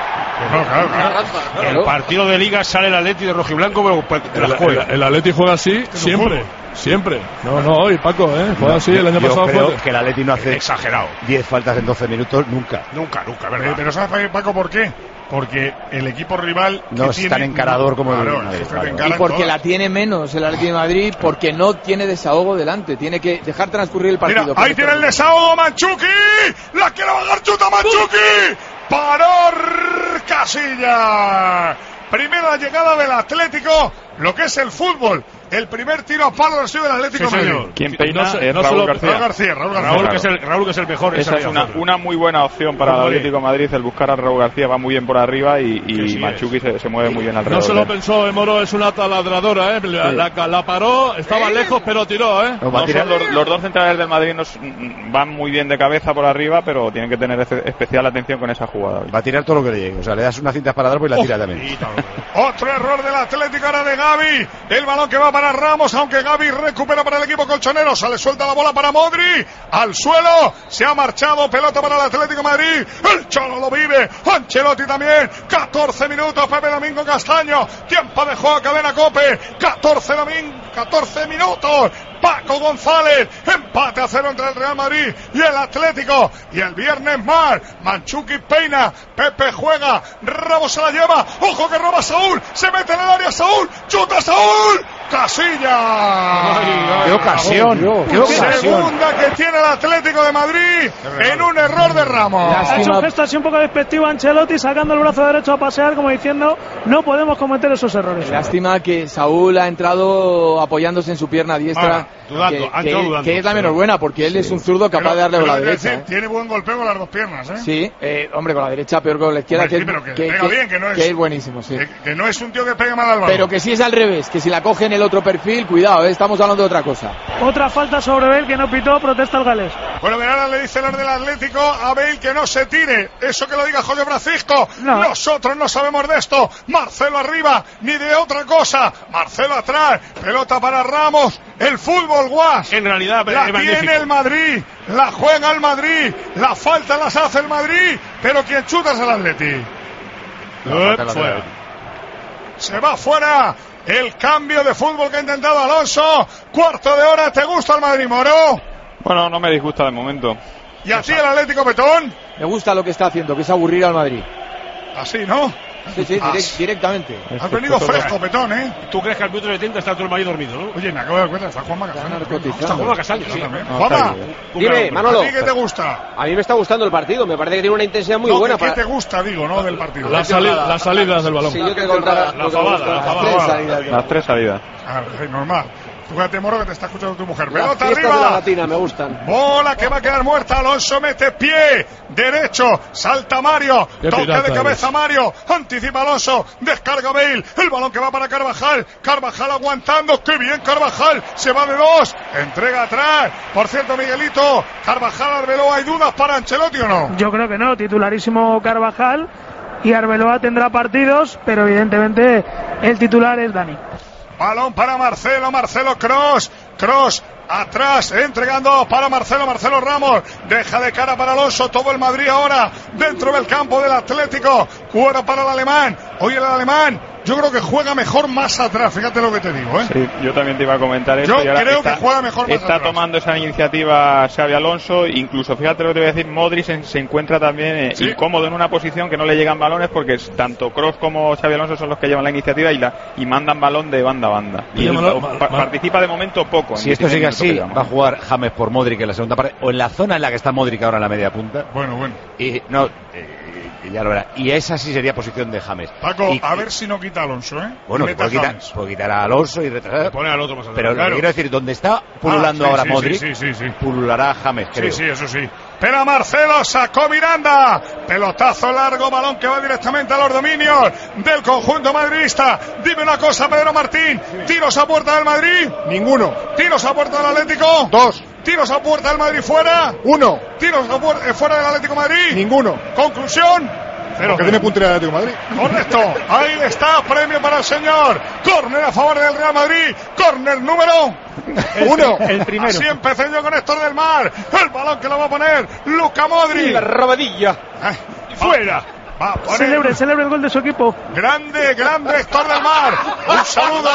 Claro. El partido de Liga sale el Atlético de rojiblanco, pero el Atlético juega así siempre. No, y Paco, juega así el año pasado. Yo creo que el Atlético no hace exagerado 10 faltas en 12 minutos nunca. ¿Verdad? Pero ¿sabes, Paco, por qué? Porque el equipo rival no es tan encarador como el Madrid. Y porque la tiene menos el Atlético de Madrid, porque no tiene desahogo delante, tiene que dejar transcurrir el partido. Mira, ahí tiene el desahogo Mandzukic, la quiere bajar chuta Mandzukic, paró Casilla. Primera llegada del Atlético, lo que es el fútbol. El primer tiro a palo ha sido del Atlético de Madrid. Quien peina es Raúl García. Raúl que es el mejor. Esa es una muy buena opción para el Atlético de Madrid, el buscar a Raúl García, va muy bien por arriba y Mandzukic se mueve muy bien alrededor. No se lo pensó, Moro, es una taladradora, la paró, estaba lejos pero tiró, Los dos centrales del Madrid van muy bien de cabeza por arriba, pero tienen que tener especial atención con esa jugada. Va a tirar todo lo que le llegue, o sea, le das una cinta para dar y la tira también. Otro error del Atlético ahora de Gavi, el balón que va para Ramos, aunque Gavi recupera para el equipo colchonero, sale suelta la bola para Modri, al suelo, se ha marchado, pelota para el Atlético de Madrid, el Cholo lo vive, Ancelotti también, 14 minutos, Pepe Domingo Castaño, tiempo de juego, cadena COPE, 14 minutos, Paco González, empate a 0 entre el Real Madrid y el Atlético, y el viernes más, Mandzukic peina, Pepe juega, Ramos se la lleva, ojo que roba Saúl, se mete en el área Saúl, chuta Saúl, Casillas. ¡Qué ocasión! ¡Qué ocasión! Segunda que tiene el Atlético de Madrid en un error de Ramos. Ha hecho un gesto así un poco despectivo a Ancelotti, sacando el brazo derecho a pasear, como diciendo, no podemos cometer esos errores. Lástima que Saúl ha entrado apoyándose en su pierna diestra, que es la menos buena, porque él es un zurdo capaz de darle con la derecha. Tiene buen golpeo con las dos piernas, ¿eh? Sí, hombre, con la derecha peor que con la izquierda, que es buenísimo, sí. Que no es un tío que pegue mal al balón. Pero que si es al revés, que si la coge en el otro perfil, cuidado, estamos hablando de otra cosa. Otra falta sobre Bale que no pitó, protesta el galés. Bueno, ahora le dicen los del Atlético a Bale que no se tire. Eso que lo diga José Francisco. No. Nosotros no sabemos de esto. Marcelo arriba, ni de otra cosa. Marcelo atrás, pelota para Ramos. El fútbol, Guas. En realidad la tiene el Madrid, la juega el Madrid, la falta las hace el Madrid, pero quien chuta es el Atleti. Se va fuera. El cambio de fútbol que ha intentado Alonso. Cuarto de hora. ¿Te gusta el Madrid, Moro? Bueno, no me disgusta de momento. ¿Y a ti el Atlético, Petón? Me gusta lo que está haciendo, que es aburrir al Madrid. Así, ¿no? Sí, directamente. Has venido fresco, Petón, ¿eh? ¿Tú crees que al minuto de 70 está todo el Madrid dormido, no? Oye, me acabo de dar cuenta, está Juanma Castaño. Está Juanma Castaño, sí. Juanma, dime, Manolo. ¿a ti qué te gusta? A mí me está gustando el partido, me parece que tiene una intensidad muy buena. ¿Qué te gusta, digo, no, del partido? Las salidas del balón. Si yo te contara las tres salidas. Normal. Fíjate, Moro, que te está escuchando tu mujer. Las Pelota fiestas arriba. de la Latina me gustan. Bola que va a quedar muerta. Alonso mete pie derecho. Salta Mario. Toque de cabeza Mario. Anticipa Alonso. Descarga Bale. El balón que va para Carvajal. Carvajal aguantando. ¡Qué bien Carvajal! Se va de dos. Entrega atrás. Por cierto, Miguelito. Carvajal, Arbeloa. ¿Hay dudas para Ancelotti o no? Yo creo que no. Titularísimo Carvajal. Y Arbeloa tendrá partidos, pero evidentemente el titular es Dani. Balón para Marcelo Kroos atrás, entregando para Marcelo Ramos, deja de cara para Alonso, todo el Madrid ahora dentro del campo del Atlético, cuero para el alemán, hoy el alemán yo creo que juega mejor más atrás, fíjate lo que te digo, ¿eh? Sí, yo también te iba a comentar esto. Yo creo que juega mejor más atrás. Está tomando esa iniciativa Xabi Alonso, incluso fíjate lo que te voy a decir, Modric se encuentra también incómodo en una posición que no le llegan balones, porque tanto Kroos como Xabi Alonso son los que llevan la iniciativa y mandan balón de banda a banda. Y participa de momento poco. Si esto sigue así, va a jugar James por Modric en la segunda parte, o en la zona en la que está Modric ahora en la media punta. Bueno. Y no... ya lo verá. Y esa sí sería posición de James. Paco, a ver si no quita a Alonso, ¿eh? Bueno, puede quitar a Alonso y retrasar. Pone al otro más adelante. Pero lo que quiero decir, donde está pululando ahora Modric, pululará James, creo. Sí, eso sí. Pero Marcelo sacó Miranda. Pelotazo largo, balón que va directamente a los dominios del conjunto madridista. Dime una cosa, Pedro Martín. ¿Tiros a puerta del Madrid? Ninguno. ¿Tiros a puerta del Atlético? 2. ¿Tiros a puerta del Madrid fuera? 1. ¿Tiros a fuera del Atlético de Madrid? Ninguno. ¿Conclusión? Porque tiene puntería del Atlético de Madrid. Correcto. Ahí está, premio para el señor. Córner a favor del Real Madrid. Córner número 1. El primero. Así empecé yo con Héctor del Mar. El balón que lo va a poner Luka Modric. La robadilla. Fuera. Celebre el gol de su equipo. Grande Héctor del Mar. Un saludo.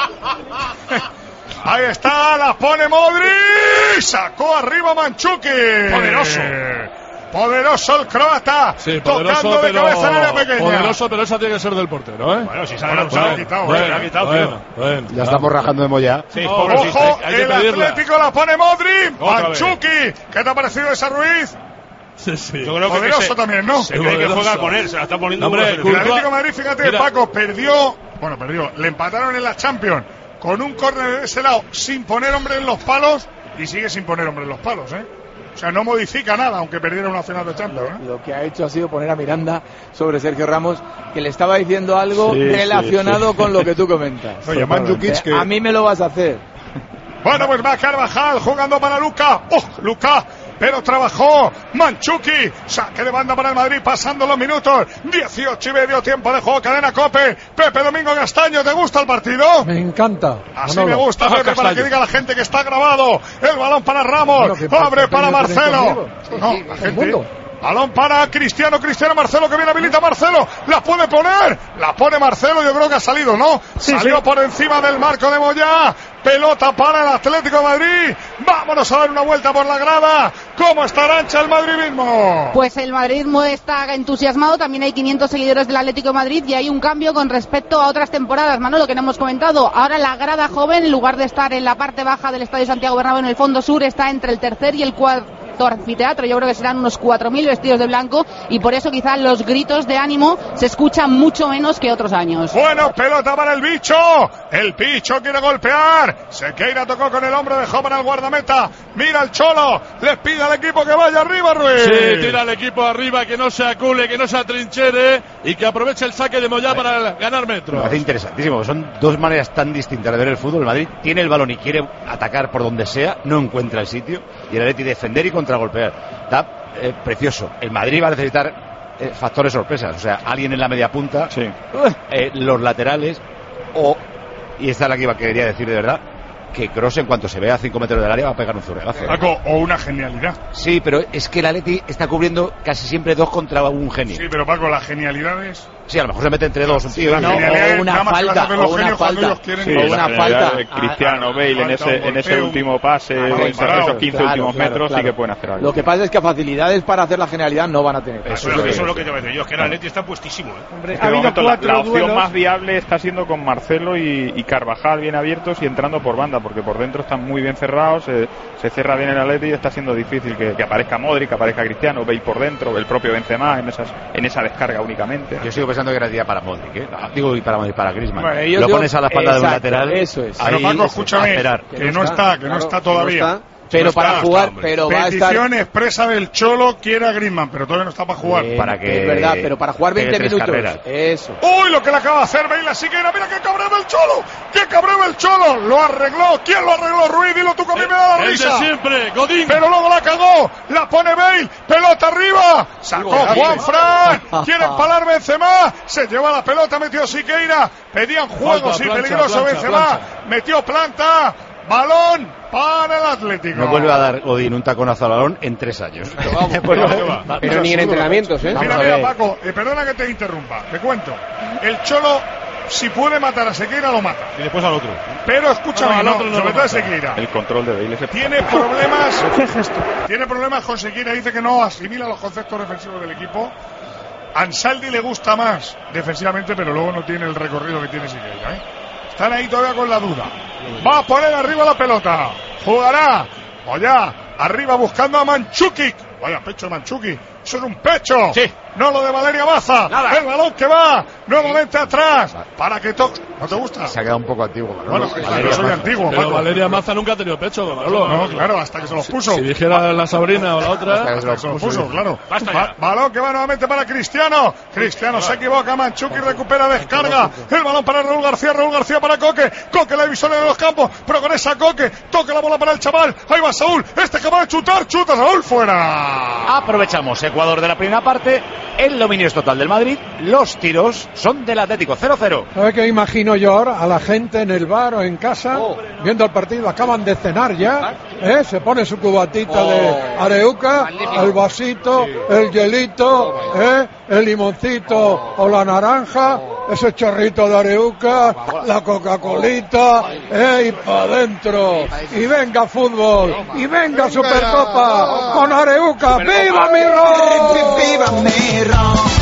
Ahí está, la pone Modric. Sacó arriba Mandzukic. Poderoso el croata. Sí, tocando de cabeza en área pequeña. Poderoso, pero esa tiene que ser del portero, ¿eh? Bueno, si se ha quitado, bueno. Ya estamos rajando de Moya. Sí, ojo, el Atlético la pone Modric. Mandzukic. ¿Qué te ha parecido esa Ruiz? Sí. Yo creo poderoso que también, ¿no? Se cree que juega con él, se la está poniendo. Hombre, el Atlético de Madrid, fíjate, Paco, perdió. Le empataron en la Champions con un córner de ese lado sin poner hombre en los palos y sigue sin poner hombre en los palos, ¿eh? O sea, no modifica nada, aunque perdiera una final de Champions, ¿eh? Lo que ha hecho ha sido poner a Miranda sobre Sergio Ramos, que le estaba diciendo algo relacionado con lo que tú comentas. Oye, Mandzukic, que... A mí me lo vas a hacer. Bueno, pues va Carvajal jugando para Luka. Luka! Pero trabajó Mandzukic, saque de banda para el Madrid, pasando los minutos, 18:30 tiempo de juego, cadena COPE. Pepe Domingo Castaño, ¿te gusta el partido? Me encanta. Así me gusta, Pepe, para que diga la gente que está grabado. El balón para Ramos, abre para Marcelo. No, la gente... Balón para Cristiano Marcelo, que viene habilita Marcelo, la puede poner, la pone Marcelo, yo creo que ha salido, ¿no? Salió por encima del marco de Moyá, pelota para el Atlético de Madrid. Vámonos a dar una vuelta por la grada. ¿Cómo está Arantxa el madridismo? Pues el madridismo está entusiasmado, también hay 500 seguidores del Atlético de Madrid y hay un cambio con respecto a otras temporadas, Manolo, que no hemos comentado. Ahora la grada joven, en lugar de estar en la parte baja del Estadio Santiago Bernabéu en el fondo sur, está entre el tercer y el cuarto anfiteatro. Yo creo que serán unos 4.000 vestidos de blanco y por eso quizás los gritos de ánimo se escuchan mucho menos que otros años. Bueno, pelota para el bicho. El bicho quiere golpear. Sequeira tocó con el hombro, dejó para el guardameta. Mira el Cholo, les pide al equipo que vaya arriba, Ruiz. Sí, tira al equipo arriba, que no se acule, que no se atrinchere y que aproveche el saque de Moyá para ganar metros. Me parece interesantísimo. Son dos maneras tan distintas de ver el fútbol. El Madrid tiene el balón y quiere atacar por donde sea, no encuentra el sitio, y el Atleti defender y contragolpear. Está precioso. El Madrid va a necesitar factores sorpresas, o sea, alguien en la media punta, los laterales, y esta es la que quería decir de verdad, que Kroos, en cuanto se vea a 5 metros del área, va a pegar un zurregazo. O una genialidad. Sí, pero es que el Atleti está cubriendo casi siempre 2 contra un genio. Sí, pero Paco, la genialidad es... Sí, a lo mejor se mete entre 2 un tío. O una falta. Sí, una falta. Cristiano, Bale en ese último pase, en esos 15 últimos metros, sí que pueden hacer algo. Lo que pasa es que facilidades para hacer la genialidad no van a tener. Eso es lo que te voy a decir yo, es que el Atleti está puestísimo. En este momento la opción más viable está siendo con Marcelo y Carvajal bien abiertos y entrando por banda, porque por dentro están muy bien cerrados, se cierra bien el Atleti y está siendo difícil que aparezca Modric, que aparezca Cristiano, Bale por dentro, el propio Benzema en esa descarga únicamente. Yo sigo pensando que era día para Modric, digo, y para Griezmann. Bueno, lo pones a la espalda de un lateral. Eso es. Pero Paco, escúchame, que no está todavía. Pero para jugar, pero va a estar... Petición expresa del Cholo, quiere a Griezmann, pero todavía no está para jugar. Para que... Es verdad, pero para jugar 20 minutos. Carreras. Eso. ¡Uy, lo que le acaba de hacer Bale a Siqueira! ¡Mira qué cabreo el Cholo! ¡Qué cabreo el Cholo! ¡Lo arregló! ¿Quién lo arregló? Ruiz, dilo tú, que a mí me da la risa. El de siempre, Godín. Pero luego la cagó, la pone Bale, pelota arriba, sacó Juanfran, quiere empalar Benzema, se lleva la pelota, metió Siqueira, pedían juegos y peligroso Benzema, metió planta, balón para el Atlético. No vuelve a dar Godín un taconazo al balón en 3 años. Pero ni en entrenamientos, Mira, Paco, perdona que te interrumpa, te cuento. El Cholo, si puede matar a Sequeira, lo mata. Y después al otro. Pero escúchame, sobre todo a Sequeira. El control de Bale tiene problemas con Sequeira, dice que no asimila los conceptos defensivos del equipo. Ansaldi le gusta más defensivamente, pero luego no tiene el recorrido que tiene Sequeira, Están ahí todavía con la duda. Va a poner arriba la pelota. Jugará. Oya, arriba buscando a Mandžukić. Vaya pecho de Mandžukić. Eso es un pecho. Sí. No lo de Valeria Maza. Nada. El balón que va nuevamente atrás. Para que toque. ¿No te gusta? Se ha quedado un poco antiguo. Bueno, yo soy antiguo. Pero Valeria Maza nunca ha tenido pecho, Manolo. No, claro, hasta que se los puso. Si dijera la Sabrina o la otra. Hasta que se los puso, claro. Balón que va nuevamente para Cristiano. Cristiano se equivoca. Mandžukić recupera, descarga. El balón para Raúl García. Raúl García para Coque. Coque, la división de los campos. Progresa Coque. Toca la bola para el chaval. Ahí va Saúl. Este acaba de chutar. Chuta Saúl fuera. Aprovechamos Ecuador de la primera parte. El dominio es total del Madrid. Los tiros son del Atlético. 0-0. ¿Sabe qué imagino yo ahora? A la gente en el bar o en casa viendo el partido. Acaban de cenar ya. Se pone su cubatita de areuca, el vasito, el hielito, el limoncito o la naranja, ese chorrito de areuca, la Coca-Colita, y para adentro. Y venga fútbol, y venga Supercopa con areuca. ¡Viva mi ron! ¡Viva mi ron!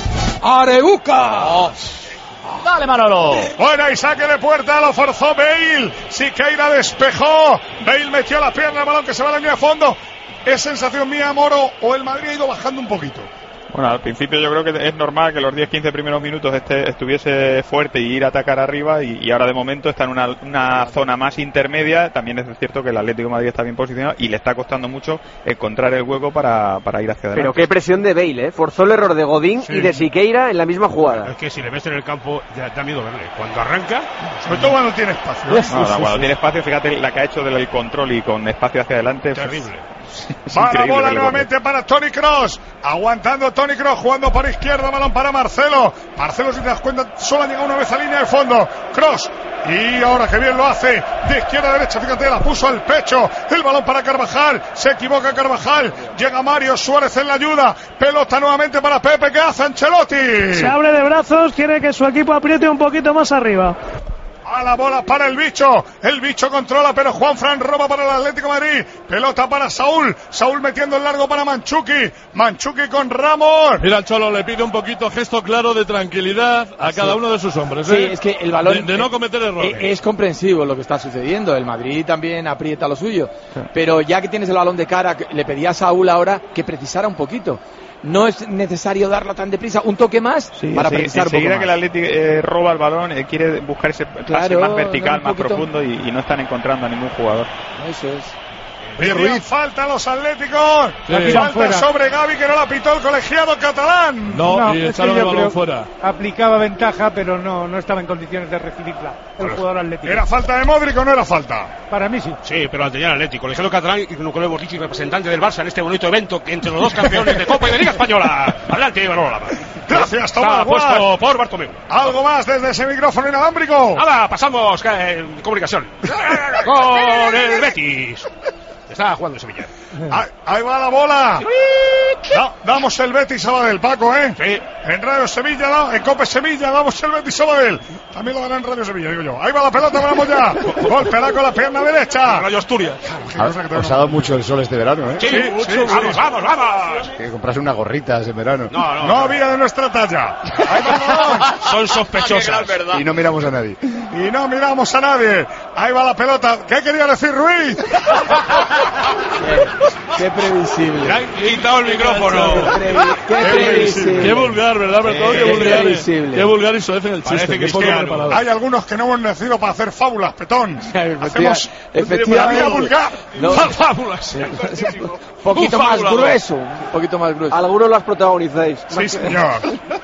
¡Areuca! Dale, Manolo. Bueno, y saque de puerta, lo forzó Bale. Siqueira despejó. Bale metió la pierna, el balón que se va a la línea de fondo. ¿Es sensación mía, Moro, o el Madrid ha ido bajando un poquito? Bueno, al principio yo creo que es normal que los 10-15 primeros minutos estuviese fuerte y ir a atacar arriba, y ahora de momento está en una zona más intermedia. También es cierto que el Atlético de Madrid está bien posicionado y le está costando mucho encontrar el hueco para ir hacia adelante. Pero qué presión de Bale, forzó el error de Godín y de Siqueira en la misma jugada. Es que si le ves en el campo ya da miedo verle. Cuando arranca, sobre todo cuando tiene espacio. Cuando tiene espacio, fíjate la que ha hecho del control y con espacio hacia adelante. Terrible. Va la bola nuevamente para Toni Kroos, aguantando Toni Kroos, jugando por izquierda, balón para Marcelo. Marcelo, si te das cuenta, solo ha llegado una vez a línea de fondo. Kroos, y ahora que bien lo hace, de izquierda a derecha, fíjate, la puso al pecho. El balón para Carvajal, se equivoca Carvajal, llega Mario Suárez en la ayuda. Pelota nuevamente para Pepe, ¿qué hace Ancelotti? Se abre de brazos, quiere que su equipo apriete un poquito más arriba. A la bola para el bicho controla, pero Juanfran roba para el Atlético de Madrid. Pelota para Saúl metiendo el largo para Mandzukic con Ramos. Mira, el Cholo le pide un poquito gesto claro de tranquilidad a cada uno de sus hombres. Sí, es que el balón de no cometer errores. Es comprensivo lo que está sucediendo. El Madrid también aprieta lo suyo, pero ya que tienes el balón de cara, le pedía a Saúl ahora que precisara un poquito. No es necesario darlo tan deprisa, un toque más para precisar un poco más. Que el Atlético roba el balón, quiere buscar ese pase más vertical, más profundo y no están encontrando a ningún jugador. Eso es. Falta a los Atléticos. Falta sobre Gavi, que no la pitó el colegiado catalán. No, y echaron el balón fuera. Aplicaba ventaja, pero no estaba en condiciones de recibirla el jugador atlético. ¿Era falta de Modric o no era falta? Para mí sí. Sí, pero ante el Atlético. Colegiado catalán y no creo que representante del Barça en este bonito evento entre los dos campeones de Copa y de Liga Española. Adelante, Manuel. Gracias, Tomás. Está puesto por Bartomeu. Algo más desde ese micrófono inalámbrico. Nada, pasamos comunicación con el Betis. Está jugando Sevilla. Ahí va la bola. Damos el Betis Sabadell, Paco, ¿eh? Sí. En Radio Sevilla, en Cope Sevilla, damos el Betis Sabadell. También lo dará en Radio Sevilla, digo yo. Ahí va la pelota, vamos ya. Golpea con la pierna derecha. Radio Asturias. Os ha dado mucho el sol este verano, ¿eh? Sí. Vamos. Que comprarse unas gorritas en verano. No había de nuestra talla. Ahí va. Son sospechosas. Y no miramos a nadie. Ahí va la pelota. ¿Qué quería decir Ruiz? Qué previsible. Le han quitado el micrófono. Qué previsible. Qué vulgar, ¿verdad, Bertón? Qué vulgar y soez en el chiste. Qué poco preparado. Hay algunos que no hemos nacido para hacer fábulas, Petón. Hacemos efectivamente vulgar. Fábulas. Un poquito más grueso. Algunos las protagonizáis. Sí, señor.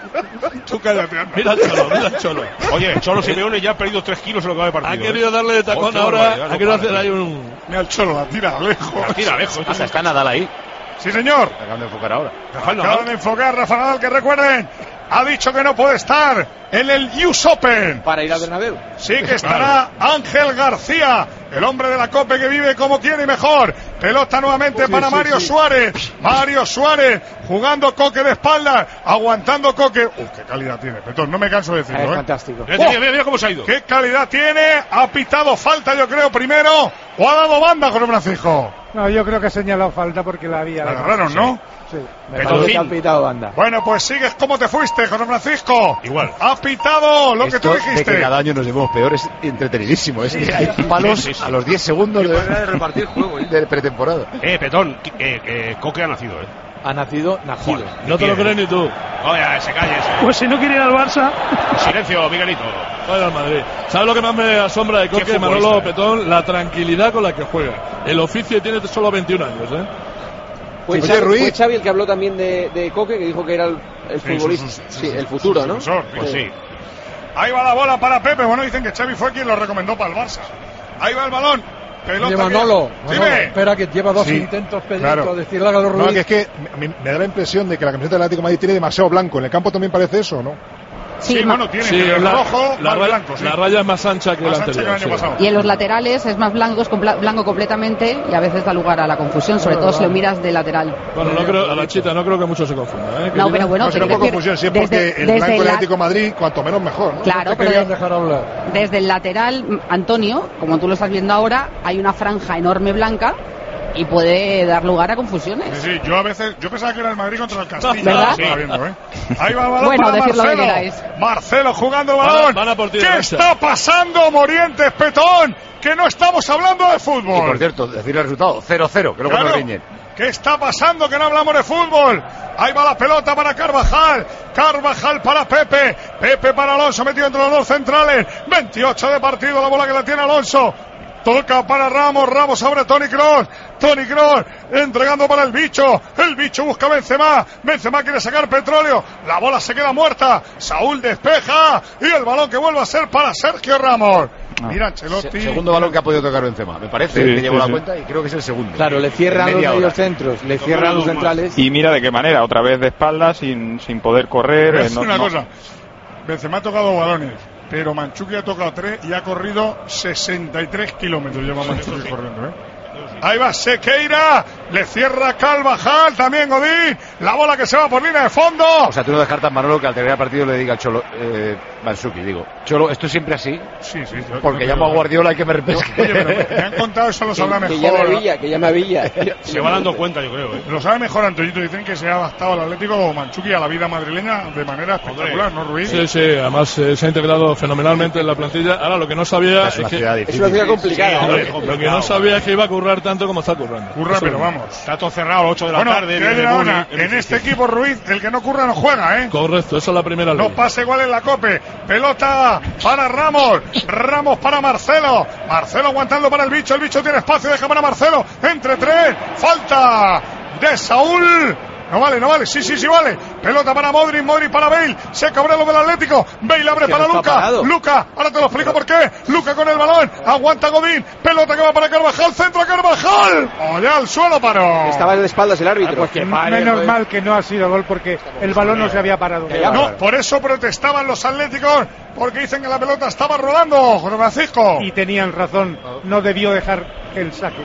Tú cállate. Mira el Cholo. Oye, Cholo Simeone ya ha perdido 3 kilos en lo que va de partido. Ha querido darle de tacón ahora. Ha querido hacer ahí un... Mira el Cholo, la tira lejos. Hasta está Nadal ahí. Sí, señor. Acaban de enfocar ahora. Acaban de enfocar Rafa Nadal, que recuerden, ha dicho que no puede estar en el US Open. Para ir al Bernabéu. Sí que estará Ángel García, el hombre de la COPE que vive como quiere y mejor. Pelota nuevamente para Mario Suárez. Mario Suárez jugando Coque de espaldas, aguantando Coque. Qué calidad tiene, Petón, no me canso de decirlo. Fantástico. Mira cómo se ha ido. Qué calidad tiene. Ha pitado falta, yo creo, primero. O ha dado banda, José Francisco. No, yo creo que ha señalado falta porque la había. La agarraron, ¿no? Sí. Me ha pitado banda. Bueno, pues sigues como te fuiste, José Francisco. Igual. Ha pitado lo que tú dijiste. De que cada año nos llevemos peor es entretenidísimo. Es que hay palos a los 10 segundos de repartir juego. De pretemporada. Petón, Coque ha nacido, Ha nacido. No te lo crees ni tú. Oye, se calle. Pues si no quiere ir al Barça. Silencio, Miguelito. Vaya al Madrid. ¿Sabes lo que más me asombra de Coque, Manolo, Petón? La tranquilidad con la que juega. El oficio tiene solo 21 años, ¿eh? Fue Xavi el que habló también de Coque, que dijo que era el futbolista. El futuro, ¿no? Pues sí. Ahí va la bola para Pepe. Bueno, dicen que Xavi fue quien lo recomendó para el Barça. Ahí va el balón. Pelota. Manolo, espera, que lleva 2 intentos Pedrito, decirle a Ruiz. No, que es que me da la impresión de que la camiseta del Atlético de Madrid tiene demasiado blanco. ¿En el campo también parece eso, no? Sí, bueno, tiene el rojo, blanco. La raya es más ancha que la anterior. Y en los laterales es más blanco, blanco completamente, y a veces da lugar a la confusión, sobre todo si lo miras de lateral. Bueno, no creo, a la chita no creo que mucho se confunda, ¿eh? No, pero bueno, no será por confusión, si es porque el blanco del Atlético de Madrid, cuanto menos mejor, ¿no? Claro, pero dejar hablar. Desde el lateral, Antonio, como tú lo estás viendo ahora, hay una franja enorme blanca y puede dar lugar a confusiones. Sí, yo pensaba que era el Madrid contra el Castillo. ¿Verdad? Viendo, Ahí va el balón bueno, para Marcelo. Marcelo jugando el balón. Van a por ti, ¿Qué está pasando, Morientes, Petón? Que no estamos hablando de fútbol. Y por cierto, decir el resultado, 0-0, que luego nos riñen. ¿Qué está pasando que no hablamos de fútbol? Ahí va la pelota para Carvajal. Carvajal para Pepe. Pepe para Alonso, metido entre los dos centrales. 28 de partido, la bola que la tiene Alonso. Toca para Ramos sobre Toni Kroos entregando para el bicho busca Benzema quiere sacar Petróleo, la bola se queda muerta, Saúl despeja y el balón que vuelve a ser para Sergio Ramos. Mira Ancelotti, segundo balón que ha podido tocar Benzema, me parece que llevo la cuenta y creo que es el segundo. Claro, le cierran los medios centros, le cierran los centrales. Y mira de qué manera, otra vez de espaldas sin poder correr. Es una cosa, Benzema ha tocado balones, pero Mandzukic ha tocado 3 y ha corrido 63 kilómetros. Lleva Mandzukic corriendo, Ahí va Sequeira, le cierra Carvajal, también Godín, la bola que se va por línea de fondo. O sea, tú no descartas, Manolo, que al terminar el partido le diga al Cholo, Mandzukic, digo, Cholo, ¿esto es siempre así? Sí. Porque llamo a Guardiola y que me repesque. Oye, pero me han contado eso, lo sabrá mejor. Que llame a Villa. Se va dando cuenta, yo creo. Lo sabe mejor Antoñito, dicen que se ha adaptado al Atlético Mandzukic a la vida madrileña de manera espectacular, ¿no, Ruiz? Sí, además se ha integrado fenomenalmente en la plantilla. Ahora, lo que no sabía es que es una ciudad complicada. Lo que no sabía es que iba a currar tanto como está currando. Pero vamos. Está todo cerrado a las 8 de la tarde. En este equipo, Ruiz, el que no curra no juega, ¿eh? Correcto, esa es la primera ley. No pasa igual en la COPE. Pelota para Ramos. Ramos para Marcelo. Marcelo aguantando para el bicho. El bicho tiene espacio, deja para Marcelo. Entre tres. Falta de Saúl. No vale, sí, vale. Pelota para Modric para Bale. Se cabrea lo del Atlético. Bale abre para Luka. Luka, ahora te lo explico por qué. Luka con el balón. Aguanta Godín. Pelota que va para Carvajal. Centro a Carvajal. Ya al suelo paró. Estaba de espaldas el árbitro. Menos mal que no ha sido gol porque el balón no se había parado. No, por eso protestaban los atléticos. Porque dicen que la pelota estaba rodando, José Francisco. Y tenían razón. No debió dejar el saque.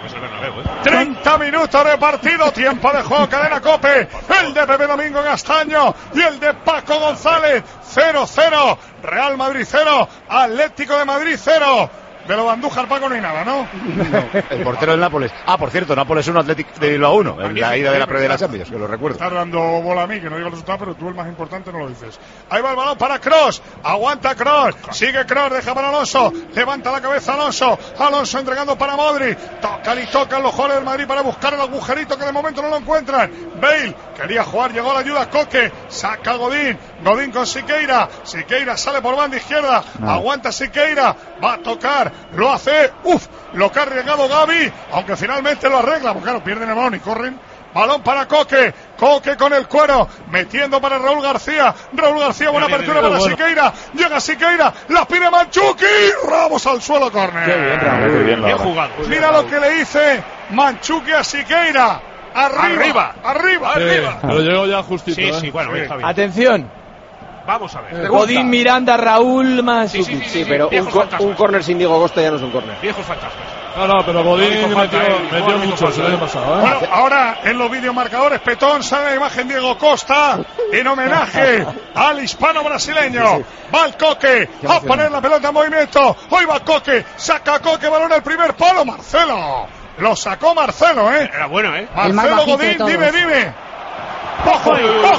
30 minutos de partido, tiempo de juego, cadena COPE, el de Pepe Domingo Castaño y el de Paco González. 0-0, Real Madrid 0, Atlético de Madrid 0. De lo Andújar, Paco, no hay nada, ¿no? El portero del Nápoles. Por cierto, Nápoles 1, Atlético de Bilbao 1, en la ida de la previa de la Champions, que lo recuerdo. Está dando bola a mí, que no digo el resultado, pero tú el más importante no lo dices. Ahí va el balón para Kroos, aguanta Kroos, sigue Kroos, deja para Alonso, levanta la cabeza Alonso entregando para Modric, tocan los jugadores del Madrid para buscar el agujerito que de momento no lo encuentran. Bale quería jugar, llegó la ayuda, Coque, saca Godín con Siqueira sale por banda izquierda, aguanta Siqueira, va a tocar, lo hace, lo que ha arriesgado Gavi, aunque finalmente lo arregla, porque claro, pierden el balón y corren. Balón para Coque con el cuero, metiendo para Raúl García, buena apertura para Siqueira, llega Siqueira, la pide Mandzukic, Ramos al suelo, córner. Qué bien, Raúl, bien jugado. Mira lo que le dice Mandzukic a Siqueira. Arriba. Pero llegó ya justito. Sí, bueno, está bien. Atención. Vamos a ver. Godín, Miranda, Raúl, Mandzukic. Sí, pero un córner sin Diego Costa ya no es un córner. Viejos fantasmas. No, pero Godín metió mucho el año pasado, ¿eh? Bueno, ahora en los videomarcadores, Petón, sale la imagen Diego Costa en homenaje al hispano brasileño. Va el Coque a poner la pelota en movimiento. Hoy va Coque, saca Coque, balón al primer palo. Marcelo, lo sacó Marcelo, ¿eh? Era bueno, Marcelo Godín, dime. Ojo,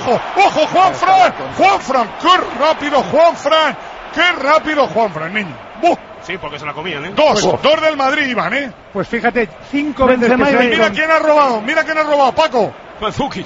Juanfran, qué rápido Juanfran, niño. Sí, porque se la comían, ¿eh? Dos del Madrid iban, ¿eh? Pues fíjate, 5 veces que se mira quién ha robado, Paco. Mandzukic.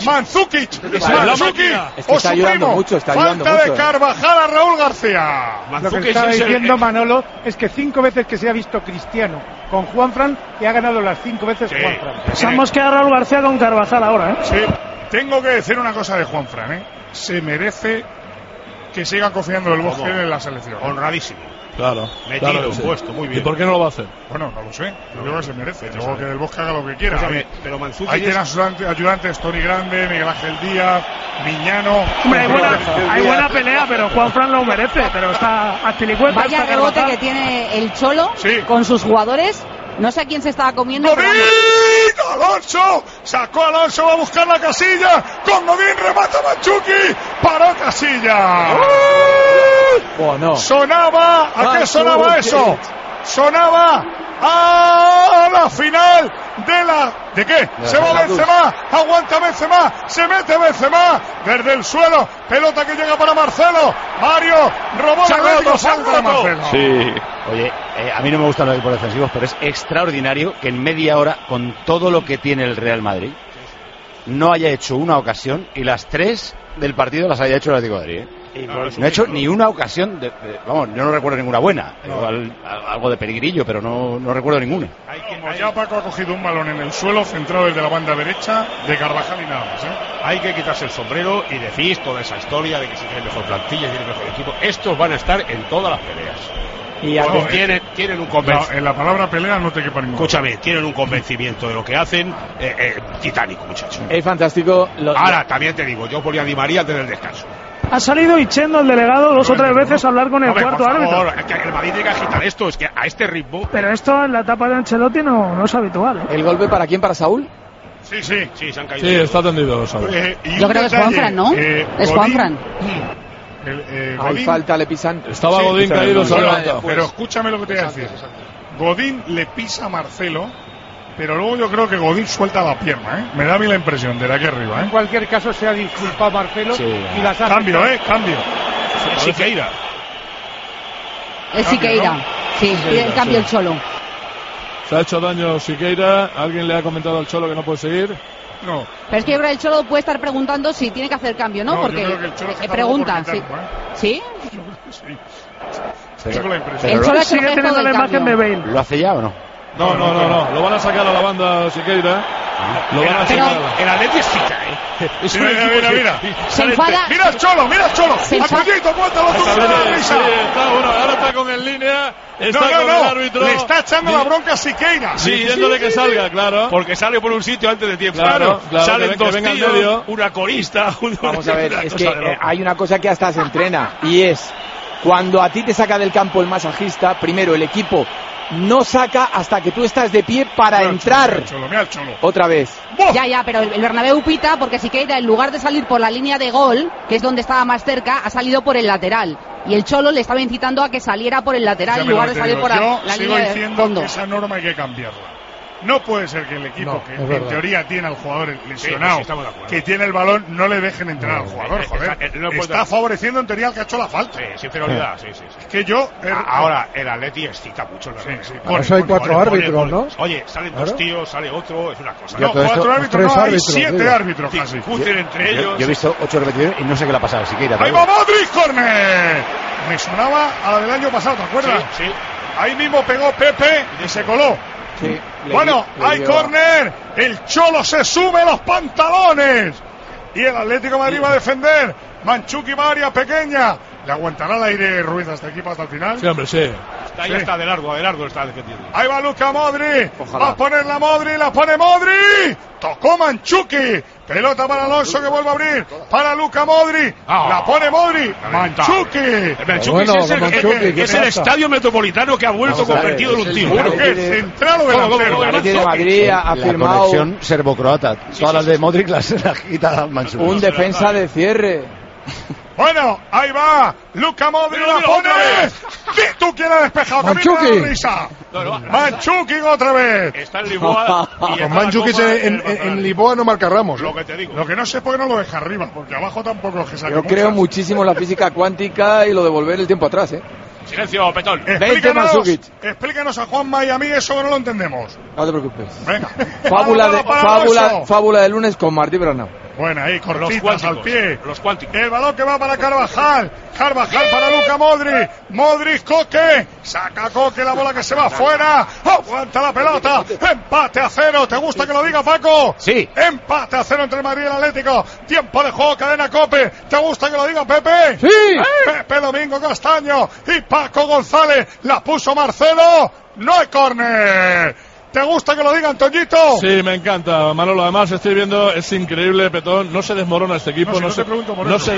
O su primo. Falta de Carvajal a Raúl García. Lo que estaba diciendo Manolo es que 5 veces que se ha visto Cristiano con Juanfran y ha ganado las 5 veces Juanfran. Pensamos que a Raúl García con Carvajal ahora, ¿eh? Sí, tengo que decir una cosa de Juanfran, ¿eh? Se merece que siga confiando el Bosque en la selección. Honradísimo. Claro. Metido, puesto, muy bien. ¿Y por qué no lo va a hacer? Bueno, no lo sé. Yo creo que se merece. Luego que el Bosque haga lo que quiera. Pero Mandzukic ahí tienen ayudantes Tony Grande, Miguel Ángel Díaz, Miñano. Hombre, hay buena pelea, pero Juanfran lo merece. Pero está Azpilicueta. Vaya rebote que tiene el Cholo con sus jugadores. No sé a quién se estaba comiendo. ¡Godín! ¡Alonso! Sacó Alonso, va a buscar la casilla. Con Godín remata Mandzukic. Paró Casilla. No. Sonaba. ¿A qué sonaba eso? Sonaba a la final ¿de qué? Se va Benzema, aguanta Benzema, se mete Benzema desde el suelo, pelota que llega para Marcelo, Mario, robó el Atlético, salta Marcelo. Sí. Oye, a mí no me gustan los equipos defensivos, pero es extraordinario que en media hora, con todo lo que tiene el Real Madrid, no haya hecho una ocasión y las 3 del partido las haya hecho el Atlético de Madrid, ¿eh? No ha hecho ni una ocasión, vamos, yo no recuerdo ninguna buena, algo de peligrillo, pero no recuerdo ninguna. Allá Paco ha cogido un balón en el suelo, centrado desde la banda derecha de Carvajal y nada más, ¿eh? Hay que quitarse el sombrero y decís toda esa historia de que si tiene mejor plantilla, tiene mejor equipo. Estos van a estar en todas las peleas. Y tienen un convencimiento. En la palabra pelea no te quepa ningún. Escúchame, tienen un convencimiento de lo que hacen titánico, muchacho. Es fantástico. Ahora, también te digo, yo ponía a Di María desde el descanso. Ha salido Ichendo, el delegado, 2 o 3 veces a hablar con el cuarto árbitro. Es que el Madrid tiene que agitar esto, es que a este ritmo. Pero esto en la etapa de Ancelotti no es habitual. ¿El golpe para quién? ¿Para Saúl? Sí, se han caído. Sí, está tendido, Saúl. Yo creo que es Juanfran, ¿no? Es Juanfran. Hay falta, le pisan. Estaba Godín caído, se ha levantado. Pero escúchame lo que te voy a decir. Godín le pisa a Marcelo, pero luego yo creo que Godín suelta la pierna, ¿eh? Me da a mí la impresión de aquí arriba, ¿eh? En cualquier caso se ha disculpado Marcelo y las ha Cambio. Es Siqueira. Es Siqueira. Sí, el cambio el Cholo. Se ha hecho daño Siqueira. ¿Alguien le ha comentado al Cholo que no puede seguir? No. Pero es que yo creo que el Cholo puede estar preguntando si tiene que hacer cambio, ¿no? Porque yo creo que el Cholo está pregunta, por sí. quitarlo, ¿eh? ¿Sí? Sí. Tengo la impresión. El Cholo sigue teniendo la imagen de Bale. ¿Lo hace ya o no? No. Lo van a sacar a la banda Siqueira. Lo van a sacar. El Atleti es chica, ¿eh? Mira. Se enfada. Mira el Cholo. Apoyito, cuéntalo tú. Ahora está con el línea. Está con el árbitro. Le está echando la bronca a Siqueira. Sí, pidiéndole que salga, claro. Porque sale por un sitio antes de tiempo. Claro, Salen dos venga tíos, medio. una corista. Vamos a ver, es que hay una cosa que hasta se entrena y es cuando a ti te saca del campo el masajista, primero el equipo no saca hasta que tú estás de pie para entrar. Mira el Cholo. Otra vez. Ya, pero el Bernabéu pita porque Siqueira, en lugar de salir por la línea de gol, que es donde estaba más cerca, ha salido por el lateral. Y el Cholo le estaba incitando a que saliera por el lateral en lugar de salir por la línea de fondo. Yo sigo diciendo que esa norma hay que cambiarla. No puede ser que el equipo que en teoría tiene al jugador lesionado, que tiene el balón, no le dejen entrenar al jugador, joder. Está favoreciendo en teoría al que ha hecho la falta. Sí, inferioridad, sí. Es que yo... Ahora, el Atleti excita mucho. Por eso hay 4 árbitros, ¿no? Oye, salen 2 tíos, sale otro, es una cosa. No, 4 árbitros, no, hay 7 árbitros casi. Discuten entre ellos. Yo he visto 8 repeticiones y no sé qué le ha pasado a Siqueira. ¡Ahí va Modric, córner! Me sonaba a la del año pasado, ¿te acuerdas? Sí. Ahí mismo pegó Pepe y se coló. Sí, hay córner, el Cholo se sube los pantalones y el Atlético de Madrid va a defender. Manchuki va a área pequeña. ¿Le aguantará el aire Ruiz a este equipo hasta el final? Sí, hombre, sí. Ahí está de largo está defendiendo. Ahí va Luka Modric. Va a poner la Modric, la pone Modric. Tocó Manchuki. Pelota para Alonso que vuelve a abrir. Para Luka Modric. La pone Modric. Manchuki. Manchuki es el estadio metropolitano que ha vuelto convertido en un tiro. Central o delantero. El de Madrid ha firmado. La conexión serbo-croata. Todas las de Modric las quita Manchuki. Un defensa de cierre. Bueno, ahí va Luka Modric, la pone. ¿Tú quién ha despejado? Manchuki. Manchuki otra vez. Está en Lisboa. Con Manchuki en Lisboa no marca Ramos. Lo que te digo. Lo que no sé es por qué no lo deja arriba, porque abajo tampoco es que saque. Yo creo muchísimo en la física cuántica y lo de volver el tiempo atrás, Silencio, Petón. Explícanos a Juanma y a mí eso que no lo entendemos. No te preocupes. Venga. Fábula de lunes con Martí Bernal. Bueno, ahí, cortitas al pie. Los cuánticos. El balón que va para Carvajal. Carvajal para Luka Modric. Modric, Coque. Saca Coque la bola que se va afuera. Aguanta la pelota. Empate a 0. ¿Te gusta que lo diga, Paco? Sí. Empate a 0 entre el Madrid y el Atlético. Tiempo de juego, cadena Cope. ¿Te gusta que lo diga, Pepe? Sí. Pepe Domingo Castaño y Paco González. La puso Marcelo. No hay córner. ¿Te gusta que lo digan, Toñito? Sí, me encanta, Manolo. Además, estoy viendo, es increíble, Petón. No se desmorona este equipo. No, si no te pregunto por no eso. Se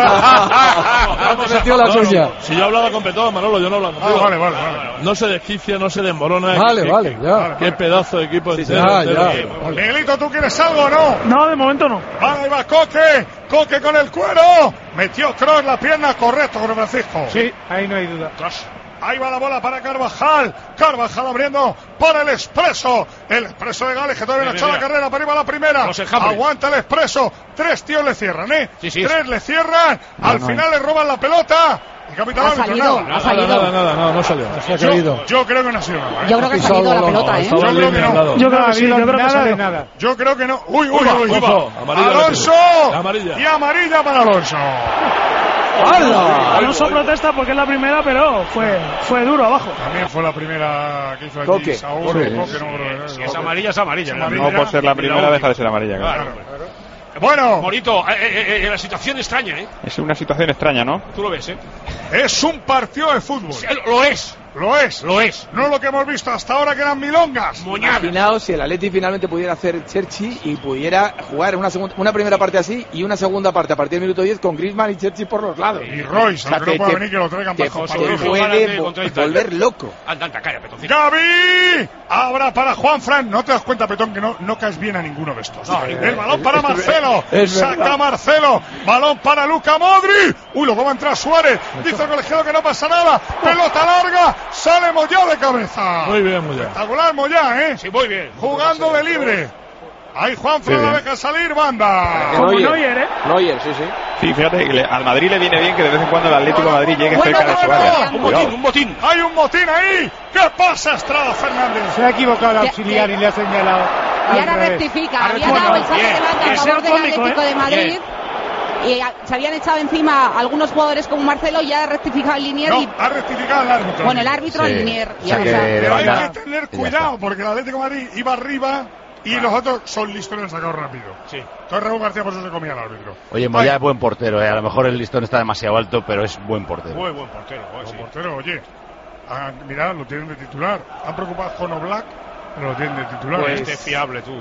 Si yo hablaba con Petón, Manolo, yo no hablaba contigo. Vale. No se desquicia, no se desmorona. Vale, ya. Qué pedazo de equipo. Ya. Miguelito, ¿tú quieres algo o no? No, de momento no. Ahí va Coque. Coque con el cuero. Metió Kroos la pierna. Correcto, con Francisco. Sí, ahí no hay duda. Ahí va la bola para Carvajal. Carvajal abriendo para el Expreso. El Expreso de Gales que todavía no echó la carrera. Para arriba la primera. Aguanta el Expreso. 3 tíos le cierran, Sí. 3 le cierran. Al final le roban la pelota. El capitán ha salido. No salió. Yo creo que no ha sido nada. Yo creo que ha salido la pelota, Yo creo que no. Yo creo que sí, nada. Yo creo que no. Uy. Alonso. Y amarilla para Alonso. Alonso protesta porque es la primera, pero fue duro abajo. También fue la primera que hizo aquí Coque. Saúl. Coque, Si es amarilla, es amarilla. No por ser la primera deja de ser amarilla. Claro. Bueno, Morito, la situación extraña, Es una situación extraña, ¿no? Tú lo ves, es un partido de fútbol. Sí, lo es. Lo es. No lo que hemos visto hasta ahora, que eran milongas. Imaginaos si el Atleti finalmente pudiera hacer Cherchi y pudiera jugar una primera parte así y una segunda parte a partir del minuto 10 con Griezmann y Cherchi por los lados. Y Royce, aunque no pueda venir, que lo traigan bajo. Te puede volver loco. Anda, calla, Petoncito. ¡Gavi! Ahora para Juanfran. No te das cuenta, Petón, que no caes bien a ninguno de estos. El balón para Marcelo. Saca Marcelo. Balón para Luka Modric. Uy, luego va a entrar Suárez. Dice el colegiado que no pasa nada. Pelota larga. Sale Moyá de cabeza. Muy bien, Moyá. Espectacular Moyá, ¿eh? Sí, muy bien. Jugando de libre. Ahí Juanfran la deja salir, banda. Como Neuer, ¿eh? Neuer, sí. Sí, fíjate que al Madrid le viene bien que de vez en cuando el Atlético de Madrid llegue cerca de Suárez. Un botín. Hay un botín ahí. ¿Qué pasa, Estrada Fernández? Se ha equivocado el auxiliar y le ha señalado. Y ahora rectifica. Había dado el saque de banda a favor del Atlético de Madrid. Y se habían echado encima algunos jugadores como Marcelo y ya ha rectificado el Linier. Ha rectificado el árbitro. Bueno, el árbitro Linier. Pero hay que tener cuidado porque el Atlético de Madrid iba arriba y los otros son listones sacados rápido. Sí. Entonces Raúl García por eso se comía al árbitro. Oye, Moyá es buen portero, A lo mejor el listón está demasiado alto, pero es buen portero. Muy buen portero. Oye. Mira, lo tienen de titular. Han preocupado con Oblak, pero lo tienen de titular. Pues es fiable, tú.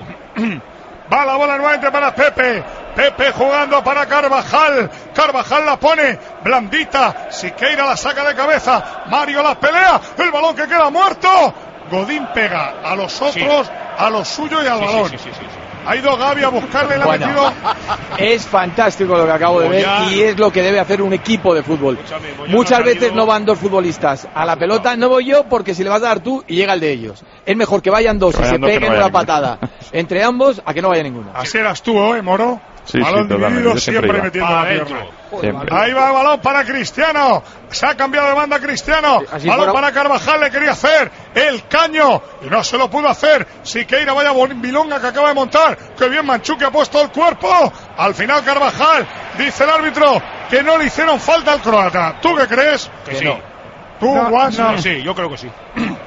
Va la bola nuevamente para Pepe. Pepe jugando para Carvajal. Carvajal la pone blandita. Siqueira la saca de cabeza. Mario la pelea. El balón que queda muerto. Godín pega a los otros, a lo suyo y al balón. Sí. Ha ido Gavi a buscarle la metido. Es fantástico lo que acabo de ver y es lo que debe hacer un equipo de fútbol. Muchas veces no van dos futbolistas a la pelota, no voy yo porque si le vas a dar tú y llega el de ellos. Es mejor que vayan dos y se peguen una patada entre ambos a que no vaya ninguno. Así eras tú, Moro. Sí, balón dividido, siempre metiendo la pierna. Ahí va el balón para Cristiano. Se ha cambiado de banda Cristiano. Balón para Carvajal, le quería hacer el caño y no se lo pudo hacer. Siqueira, vaya bilonga que acaba de montar. Que bien Manchuki ha puesto el cuerpo. Al final Carvajal, dice el árbitro que no le hicieron falta al croata. ¿Tú qué crees? Que sí. No. ¿Tú, Guas? No. Sí, yo creo que sí.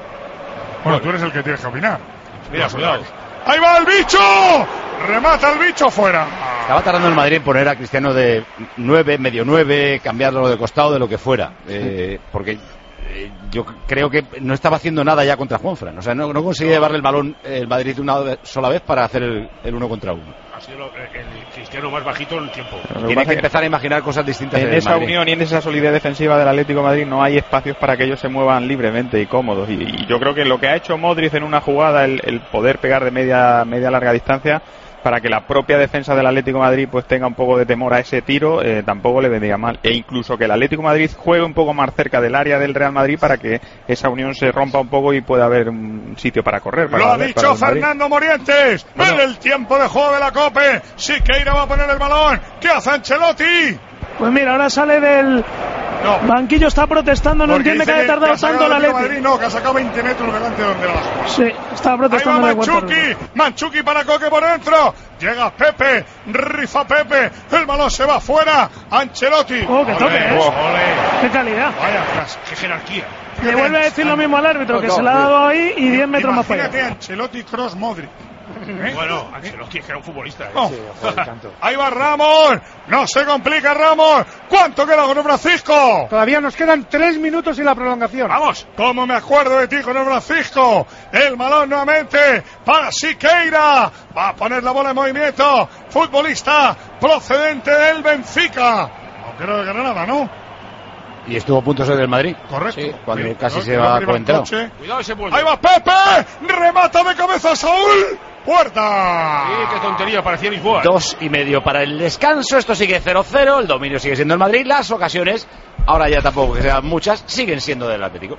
Bueno, tú eres el que tienes que opinar. Mira, cuidado. ¡Ahí va el bicho! Remata el bicho fuera. Estaba tardando el Madrid en poner a Cristiano de 9, medio 9, cambiarlo de costado, de lo que fuera. Porque yo creo que no estaba haciendo nada ya contra Juanfran. O sea, no conseguía llevarle el balón el Madrid una sola vez para hacer el 1 contra 1. Ha sido el Cristiano más bajito en el tiempo. Tiene que empezar a imaginar cosas distintas. En esa unión y en esa solidez defensiva del Atlético de Madrid no hay espacios para que ellos se muevan libremente y cómodos. Y yo creo que lo que ha hecho Modric en una jugada, el poder pegar de media larga distancia, para que la propia defensa del Atlético de Madrid pues tenga un poco de temor a ese tiro, tampoco le vendría mal. E incluso que el Atlético de Madrid juegue un poco más cerca del área del Real Madrid para que esa unión se rompa un poco y pueda haber un sitio para correr. Lo ha dicho Fernando Morientes. En el tiempo de juego de la COPE. Siqueira va a poner el balón. ¿Qué hace Ancelotti? Pues mira, ahora sale del banquillo, está protestando, no entiende que haya tardado tanto la Leti. No, que ha sacado 20 metros delante de donde la jugada. Sí, estaba protestando. Ahí va Manchuki para Coque por dentro. Llega Pepe, rifa Pepe, el balón se va fuera. Ancelotti. Oh, qué toque, qué calidad. Vaya, qué jerarquía. Le vuelve a decir lo mismo al árbitro, que se la ha dado ahí y 10 metros más para allá. Imagínate Ancelotti, Kroos, Modric. Bueno, Ancelotti que era un futbolista. Ahí va Ramos. No se complica Ramos. ¿Cuánto queda con Francisco? Todavía nos quedan 3 minutos y la prolongación. Vamos. Como me acuerdo de ti con Francisco. El balón nuevamente para Siqueira. Va a poner la bola en movimiento. Futbolista procedente del Benfica. No creo de Granada, ¿no? Y estuvo a punto de ser del Madrid. Correcto. Sí, cuando casi se va comentado. Cuidado ese vuelve. Ahí va Pepe. Remata de cabeza Saúl. Puerta. Sí, qué tontería, parecía Lisboa. 2:30 para el descanso. Esto sigue 0-0. El dominio sigue siendo el Madrid. Las ocasiones, ahora ya tampoco que sean muchas, siguen siendo del Atlético.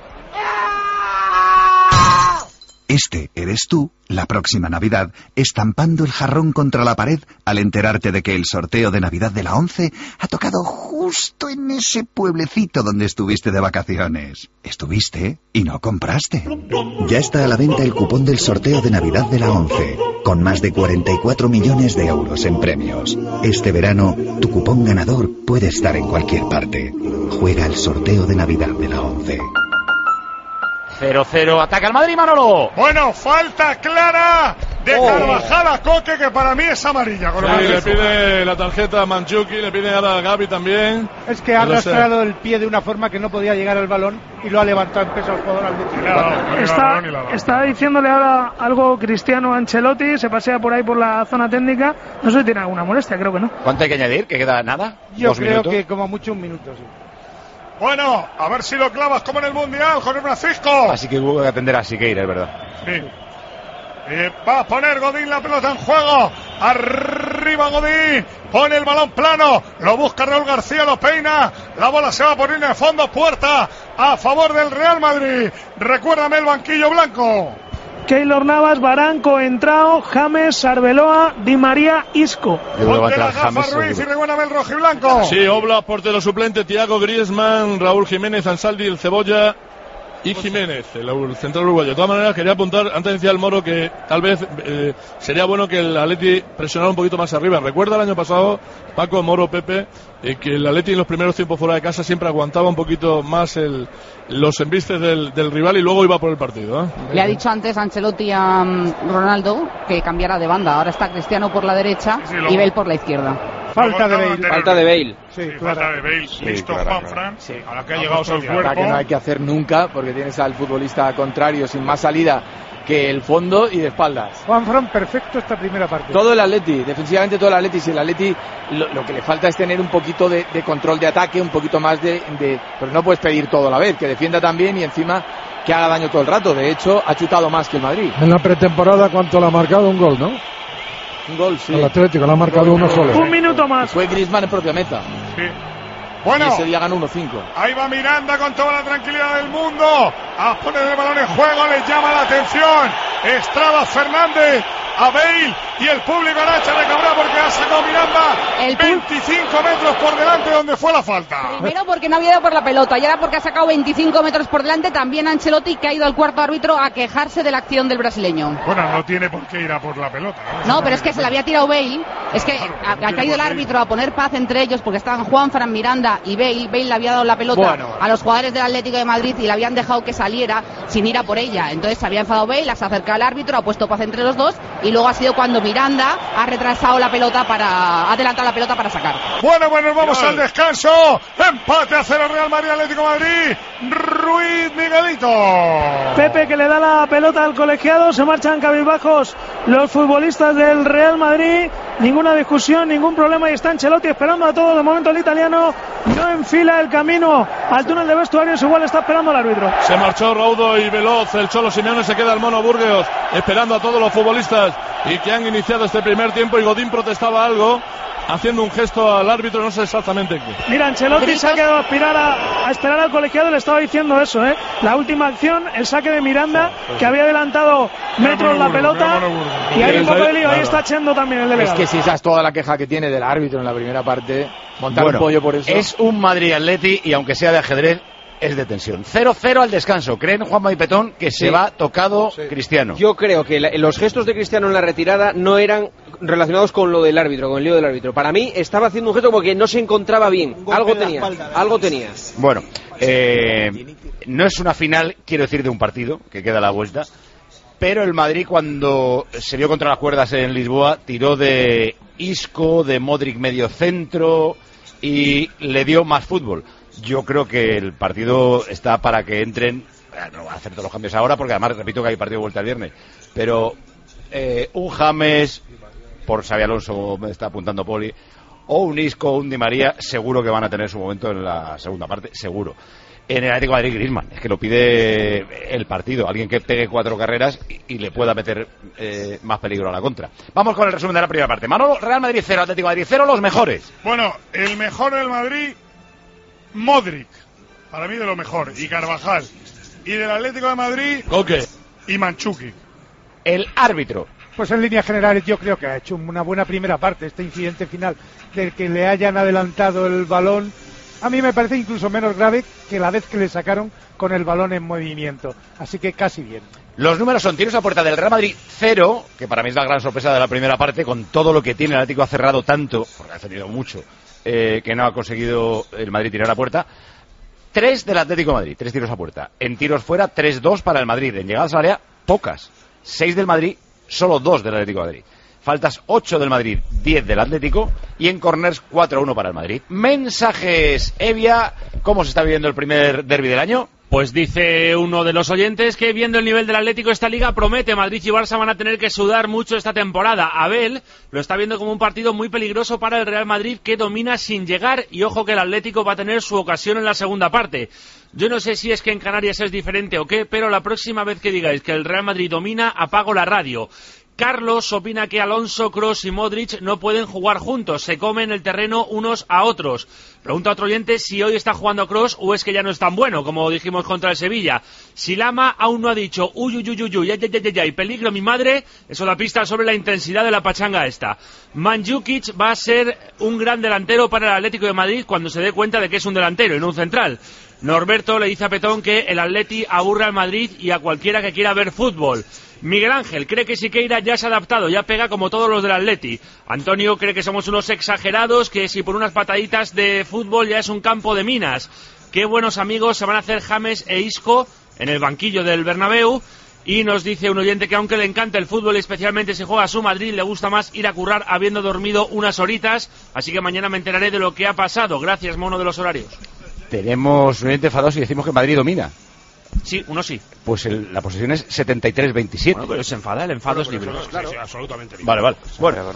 Este eres tú, la próxima Navidad, estampando el jarrón contra la pared al enterarte de que el sorteo de Navidad de la 11 ha tocado justo en ese pueblecito donde estuviste de vacaciones. Estuviste y no compraste. Ya está a la venta el cupón del sorteo de Navidad de la 11, con más de 44 millones de euros en premios. Este verano, tu cupón ganador puede estar en cualquier parte. Juega el sorteo de Navidad de la 11. 0-0, ataca el Madrid, Manolo. Bueno, falta clara de Carvajal a Coque, que para mí es amarilla. Sí, le pide la tarjeta a Mandzukic, le pide ahora a Gavi también. Es que ha arrastrado el pie de una forma que no podía llegar al balón y lo ha levantado en peso al jugador atlético. Está diciéndole ahora algo Cristiano Ancelotti, se pasea por ahí por la zona técnica. No sé si tiene alguna molestia, creo que no. ¿Cuánto hay que añadir? ¿Que queda nada? Yo creo que como mucho 1 minuto, sí. Bueno, a ver si lo clavas como en el Mundial, Jorge Francisco. Así que hubo que atender a Siqueira, es verdad. Sí. Va a poner Godín la pelota en juego. Arriba Godín. Pone el balón plano. Lo busca Raúl García, lo peina. La bola se va por línea de fondo. Puerta a favor del Real Madrid. Recuérdame el banquillo blanco. Keylor Navas, Baranco, Entrao, James, Arbeloa, Di María, Isco. Ponte las gafas, Ruiz, y recuérdame el rojo y blanco. Sí, Oblak, portero suplente, Thiago Griezmann, Raúl Jiménez, Ansaldi, el Cebolla y Jiménez, el central uruguayo. De todas maneras, quería apuntar, antes decía el Moro que tal vez sería bueno que el Atleti presionara un poquito más arriba. Recuerda el año pasado, Paco, Moro, Pepe, que el Atleti en los primeros tiempos fuera de casa siempre aguantaba un poquito más los embistes del rival y luego iba por el partido. Le ha dicho antes Ancelotti a Ronaldo que cambiara de banda. Ahora está Cristiano por la derecha y Bale por la izquierda. Falta de Bale. Sí, falta de Bale. Listo, Juanfran. Sí. A la que ha llegado su cuerpo. Que no hay que hacer nunca, porque tienes al futbolista contrario sin más salida que el fondo y de espaldas. Juanfran, perfecto esta primera parte. Todo el Atleti, defensivamente todo el Atleti. Si el Atleti lo que le falta es tener un poquito de control de ataque, un poquito más pero no puedes pedir todo a la vez, que defienda también y encima que haga daño todo el rato. De hecho, ha chutado más que el Madrid. En la pretemporada, ¿cuánto le ha marcado? Un gol, ¿no? Un gol, sí. El Atlético le ha marcado uno solo. 1 minuto más. Fue Griezmann en propia meta. Sí. Bueno, y ese día ganó 1-5. Ahí va Miranda con toda la tranquilidad del mundo a poner el balón en juego, le llama la atención Estrada Fernández a Bale y el público Aracha de Cabral porque ha sacado Miranda 25 metros por delante donde fue la falta. Primero porque no había ido por la pelota y ahora porque ha sacado 25 metros por delante. También Ancelotti, que ha ido al cuarto árbitro a quejarse de la acción del brasileño. Bueno, no tiene por qué ir a por la pelota. No, pero es que se la había tirado Bale. Es que ha caído el árbitro a poner paz entre ellos porque estaban Juanfran, Miranda y Bale. Bale le había dado la pelota a los jugadores del Atlético de Madrid y le habían dejado que saliera sin ir a por ella. Entonces se había enfadado Bale, se ha acercado al árbitro, ha puesto paz entre los dos y luego ha sido cuando Miranda ha retrasado la pelota ha adelantado la pelota para sacar. Bueno, vamos al descanso. Empate a 0 Real Madrid Atlético Madrid. Ruiz, Miguelito. Pepe, que le da la pelota al colegiado, se marchan cabizbajos los futbolistas del Real Madrid. Ninguna discusión, ningún problema y está Ancelotti esperando a todo. De momento el italiano no enfila el camino al túnel de vestuarios, igual está esperando al árbitro. Se marchó raudo y veloz el Cholo Simeone, se queda el Mono Burgos esperando a todos los futbolistas y que han iniciado este primer tiempo, y Godín protestaba algo haciendo un gesto al árbitro, no sé exactamente qué. Mira, Ancelotti se ha quedado a esperar al colegiado, le estaba diciendo eso, la última acción, el saque de Miranda, que había adelantado metros la pelota, y hay un poco de lío, ahí está echando también el delegado. Es que si esa es toda la queja que tiene del árbitro en la primera parte, montar un pollo por eso. Es un Madrid-Atleti y aunque sea de ajedrez, es de tensión. 0-0 al descanso. ¿Creen, Juanma y Petón, que se va tocado Cristiano? Yo creo que los gestos de Cristiano en la retirada no eran relacionados con lo del árbitro, con el lío del árbitro. Para mí estaba haciendo un gesto porque no se encontraba bien. Algo tenía. Bueno, no es una final, quiero decir, de un partido, que queda a la vuelta. Pero el Madrid, cuando se vio contra las cuerdas en Lisboa, tiró de Isco, de Modric medio centro y le dio más fútbol. Yo creo que el partido está para que entren, no van a hacer todos los cambios ahora porque además repito que hay partido de vuelta el viernes, pero un James, por Xabi Alonso me está apuntando Poli, o un Isco o un Di María, seguro que van a tener su momento en la segunda parte, seguro. En el Atlético de Madrid, Griezmann, es que lo pide el partido, alguien que pegue 4 carreras y le pueda meter más peligro a la contra. Vamos con el resumen de la primera parte. Manolo, Real Madrid 0, Atlético de Madrid 0, los mejores. Bueno, el mejor del Madrid, Modric, para mí de lo mejor, y Carvajal. Y del Atlético de Madrid, Coque y Mandzukic. El árbitro. Pues en líneas generales yo creo que ha hecho una buena primera parte. Este incidente final del que le hayan adelantado el balón, a mí me parece incluso menos grave que la vez que le sacaron con el balón en movimiento. Así que casi bien. Los números son tiros a puerta del Real Madrid 0, que para mí es la gran sorpresa de la primera parte, con todo lo que tiene el Atlético ha cerrado tanto, porque ha defendido mucho, que no ha conseguido el Madrid tirar a puerta. 3 del Atlético de Madrid, 3 tiros a puerta. En tiros fuera, 3-2 para el Madrid. En llegadas al área, pocas. 6 del Madrid, solo 2 del Atlético de Madrid. Faltas 8 del Madrid, 10 del Atlético, y en corners 4-1 para el Madrid. Mensajes, Evia, ¿cómo se está viviendo el primer derbi del año? Pues dice uno de los oyentes que viendo el nivel del Atlético esta liga promete. Madrid y Barça van a tener que sudar mucho esta temporada. Abel lo está viendo como un partido muy peligroso para el Real Madrid, que domina sin llegar, y ojo que el Atlético va a tener su ocasión en la segunda parte. Yo no sé si es que en Canarias es diferente o qué, pero la próxima vez que digáis que el Real Madrid domina, apago la radio. Carlos opina que Alonso, Kroos y Modric no pueden jugar juntos, se comen el terreno unos a otros. Pregunta a otro oyente si hoy está jugando Kroos o es que ya no es tan bueno, como dijimos contra el Sevilla. Si Lama aún no ha dicho uy, peligro mi madre, eso da pista sobre la intensidad de la pachanga esta. Mandzukic va a ser un gran delantero para el Atlético de Madrid cuando se dé cuenta de que es un delantero y no un central. Norberto le dice a Petón que el Atleti aburre al Madrid y a cualquiera que quiera ver fútbol. Miguel Ángel cree que Siqueira ya se ha adaptado, ya pega como todos los del Atleti. Antonio cree que somos unos exagerados, que si por unas pataditas de fútbol ya es un campo de minas. Qué buenos amigos se van a hacer James e Isco en el banquillo del Bernabéu. Y nos dice un oyente que aunque le encanta el fútbol y especialmente si juega a su Madrid, le gusta más ir a currar habiendo dormido unas horitas. Así que mañana me enteraré de lo que ha pasado. Gracias, mono de los horarios. Tenemos un oyente enfadados y decimos que Madrid domina. Sí, uno sí. Pues la posesión es 73-27. Bueno, pero se enfada, el enfado es libre. Claro. Sí, absolutamente libre. Vale. Bueno,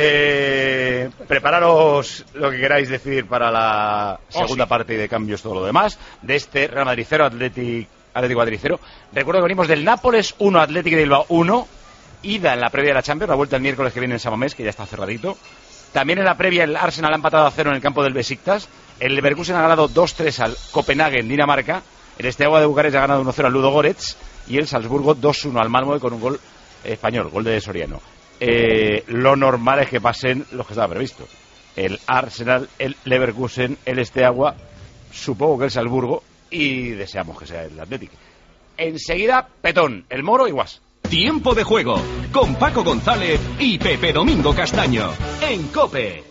prepararos lo que queráis decir para la segunda parte de cambios, todo lo demás, de este Real Madrid 0, Atlético Madrid 0. Recuerdo que venimos del Nápoles 1, Atlético de Bilbao 1, ida en la previa de la Champions, la vuelta el miércoles que viene en San Mamés, que ya está cerradito. También en la previa el Arsenal ha empatado a 0 en el campo del Besiktas. El Leverkusen ha ganado 2-3 al Copenhague en Dinamarca. El Steaua de Bucarest ha ganado 1-0 al Ludogorets. Y el Salzburgo 2-1 al Malmö con un gol español, gol de Soriano. Lo normal es que pasen los que estaba previsto. El Arsenal, el Leverkusen, el Steaua, supongo que el Salzburgo, y deseamos que sea el Atlético. Enseguida, Petón, el Moro y Guas. Tiempo de juego con Paco González y Pepe Domingo Castaño en COPE.